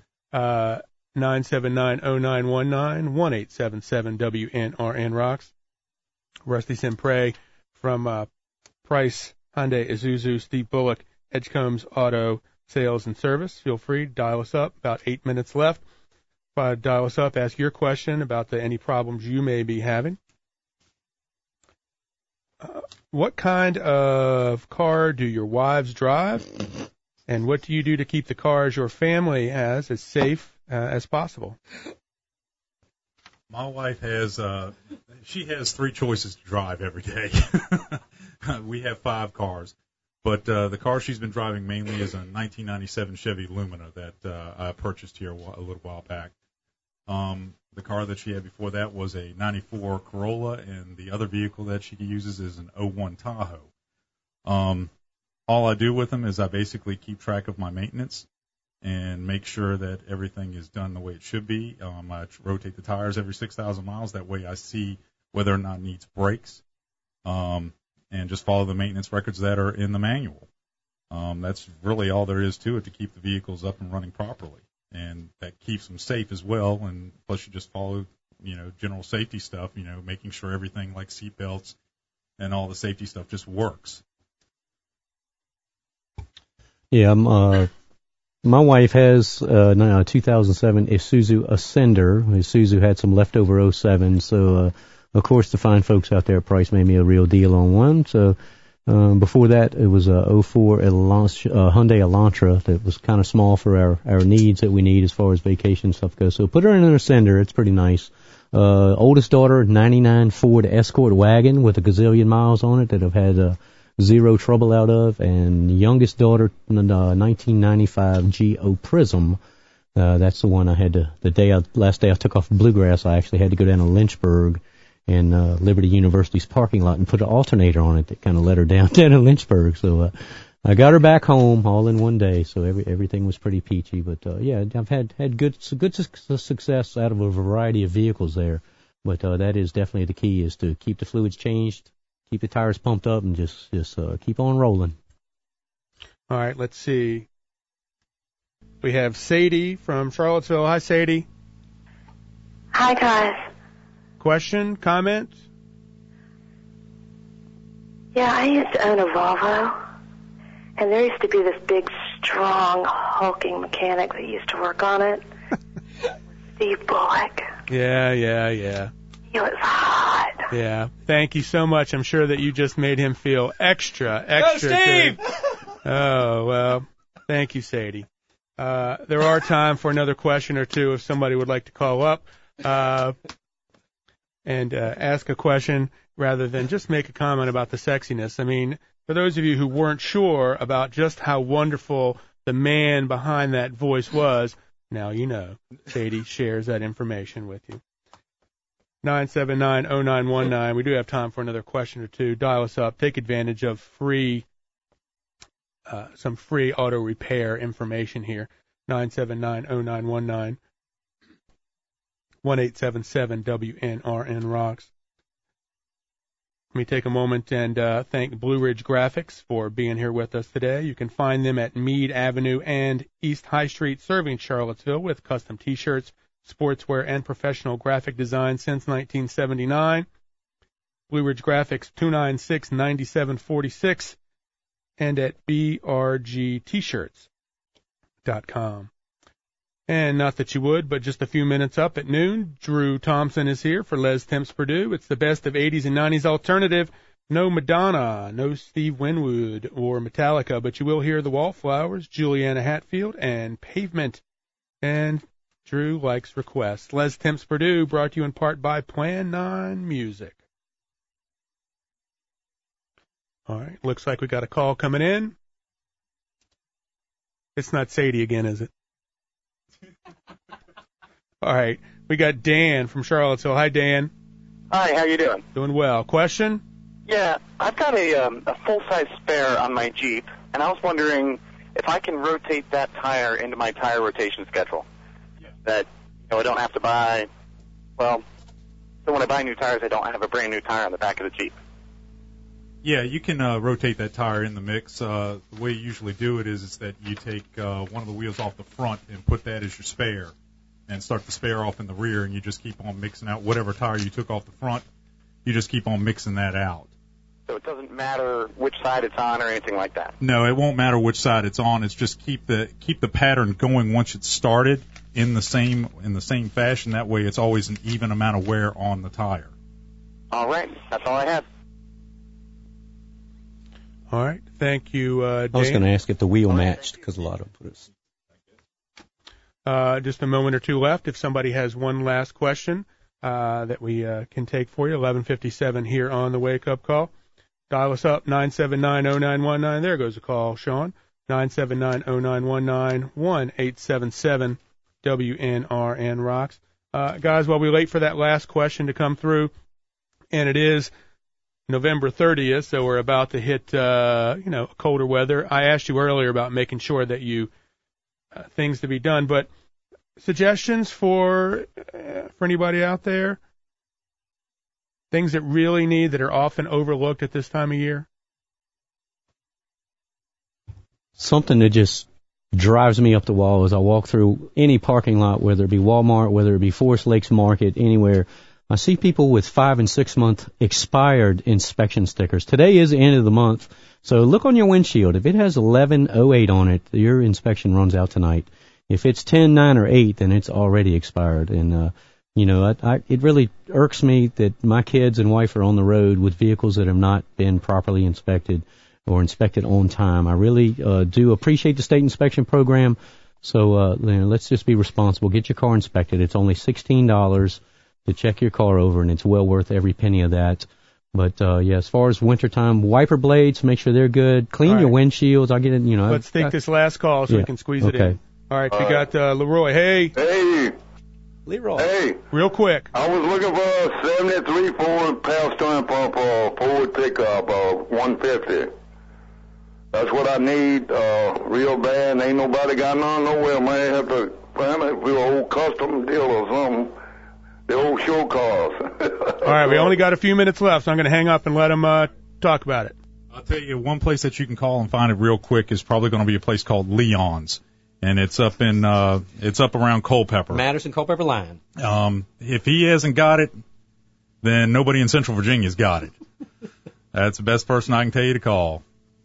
979-0919, 1-877-WNRN Rocks. Rusty Sempre from Price, Hyundai, Isuzu, Steve Bullock, Edgecombs Auto Sales and Service. Feel free to dial us up. About 8 minutes left. Dial us up, ask your question about any problems you may be having. What kind of car do your wives drive? And what do you do to keep the cars your family has as safe as possible? My wife has, she has 3 choices to drive every day. We have 5 cars. But the car she's been driving mainly is a 1997 Chevy Lumina that I purchased here a little while back. The car that she had before that was a 94 Corolla, and the other vehicle that she uses is an 01 Tahoe. All I do with them is I basically keep track of my maintenance and make sure that everything is done the way it should be. I rotate the tires every 6,000 miles. That way I see whether or not it needs brakes, and just follow the maintenance records that are in the manual. That's really all there is to it to keep the vehicles up and running properly. and that keeps them safe as well. And plus, you just follow, general safety stuff, making sure everything like seat belts and all the safety stuff just works. Yeah, my wife has a 2007 Isuzu Ascender. Isuzu had some leftover 07, so of course the fine folks out there at Price made me a real deal on one. So before that, it was a 04 Hyundai Elantra that was kind of small for our needs that we need as far as vacation stuff goes. So put her in an Ascender. It's pretty nice. Oldest daughter, 99 Ford Escort wagon with a gazillion miles on it that I've had zero trouble out of, and youngest daughter, 1995 Geo Prism. That's the one I had to, last day I took off Bluegrass, I actually had to go down to Lynchburg and Liberty University's parking lot and put an alternator on it that kind of let her down in Lynchburg. So I got her back home all in one day, so everything was pretty peachy. But yeah, I've had good success out of a variety of vehicles there. But that is definitely the key, is to keep the fluids changed, keep the tires pumped up, and just keep on rolling. All right, let's see. We have Sadie from Charlottesville. Hi, Sadie. Hi, guys. Question, comment? Yeah, I used to own a Volvo, and there used to be this big, strong, hulking mechanic that used to work on it. Steve Bullock. Yeah. He was hot. Yeah. Thank you so much. I'm sure that you just made him feel extra Steve! good. Oh, well, thank you, Sadie. There are time for another question or two if somebody would like to call up and ask a question rather than just make a comment about the sexiness. I mean, for those of you who weren't sure about just how wonderful the man behind that voice was, now you know. Sadie shares that information with you. 979-0919. We do have time for another question or two. Dial us up. Take advantage of some free auto repair information here. 979-0919. 1-877-WNRN Rocks. Let me take a moment and thank Blue Ridge Graphics for being here with us today. You can find them at Meade Avenue and East High Street, serving Charlottesville with custom T-shirts, sportswear, and professional graphic design since 1979. Blue Ridge Graphics, 296-9746, and at brgtshirts.com. And not that you would, but just a few minutes up at noon, Drew Thompson is here for Les Temps Purdue. It's the best of 80s and 90s alternative. No Madonna, no Steve Winwood or Metallica, but you will hear the Wallflowers, Juliana Hatfield, and Pavement. And Drew likes requests. Les Temps Purdue, brought to you in part by Plan 9 Music. All right, looks like we got a call coming in. It's not Sadie again, is it? All right, we got Dan from Charlottesville. Hi, Dan. Hi, how you doing? Doing well. Question? Yeah, I've got a full-size spare on my Jeep, and I was wondering if I can rotate that tire into my tire rotation schedule. Yeah. That I don't have to buy. Well, so when I buy new tires, I don't have a brand new tire on the back of the Jeep. Yeah, you can rotate that tire in the mix. The way you usually do it is that you take one of the wheels off the front and put that as your spare, and start the spare off in the rear, and you just keep on mixing out whatever tire you took off the front. You just keep on mixing that out. So it doesn't matter which side it's on or anything like that? No, it won't matter which side it's on. It's just keep the pattern going once it's started in the same fashion. That way it's always an even amount of wear on the tire. All right. That's all I have. All right. Thank you, Dan. I was going to ask if the wheel matched, because a lot of them put it. Just a moment or two left. If somebody has one last question that we can take for you, 11:57 here on the Wake Up Call. Dial us up, 979-0919. There goes the call, Sean. 979-0919, 1-877-WNRN Rocks. Guys, while we wait for that last question to come through, and it is November 30th, so we're about to hit, colder weather. I asked you earlier about making sure that you things to be done, but suggestions for anybody out there? Things that really need, that are often overlooked at this time of year? Something to just drives me up the wall as I walk through any parking lot, whether it be Walmart, whether it be Forest Lakes Market, anywhere. I see people with 5 and 6 month expired inspection stickers. Today is the end of the month, so look on your windshield. If it has 1108 on it, your inspection runs out tonight. If it's 10, 9, or 8, then it's already expired. And, it really irks me that my kids and wife are on the road with vehicles that have not been properly inspected or inspected on time. I really do appreciate the state inspection program. So let's just be responsible. Get your car inspected. It's only $16 to check your car over, and it's well worth every penny of that. But as far as wintertime, wiper blades, make sure they're good. Clean your windshields. I'll get it. Let's take this last call so we can squeeze it in. All right, we got Leroy. Hey. Hey. Leroy. Hey. Real quick. I was looking for a 73 Ford power steering pump Ford pickup, 150. That's what I need, real bad. Ain't nobody got none nowhere. May have to find it through an old custom deal or something. The old show cars. All right, we only got a few minutes left, so I'm going to hang up and let them talk about it. I'll tell you, one place that you can call and find it real quick is probably going to be a place called Leon's. And it's up around Culpeper. Madison Culpeper line. If he hasn't got it, then nobody in Central Virginia's got it. That's the best person I can tell you to call.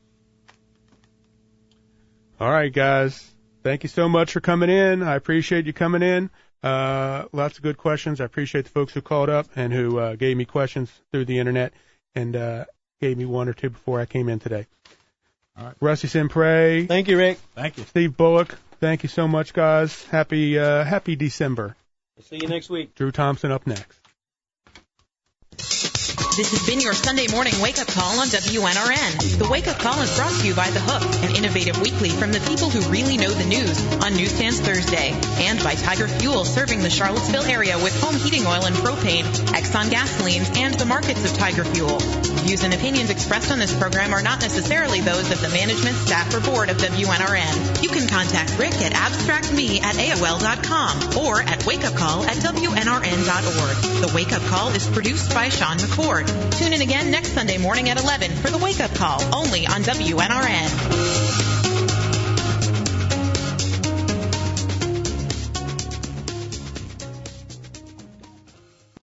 All right, guys. Thank you so much for coming in. I appreciate you coming in. Lots of good questions. I appreciate the folks who called up and who gave me questions through the internet and gave me one or two before I came in today. All right. Rusty Simpray. Thank you, Rick. Thank you. Steve Bullock. Thank you so much, guys. Happy December. We'll see you next week. Drew Thompson up next. This has been your Sunday morning wake-up call on WNRN. The wake-up call is brought to you by The Hook, an innovative weekly from the people who really know the news on Newsstands Thursday, and by Tiger Fuel, serving the Charlottesville area with home heating oil and propane, Exxon gasolines, and the markets of Tiger Fuel. Views and opinions expressed on this program are not necessarily those of the management, staff, or board of WNRN. You can contact Rick at abstractme@AOL.com or at wakeupcall@WNRN.org. The wake-up call is produced by Sean McCord. Tune in again next Sunday morning at 11 for the wake-up call, only on WNRN.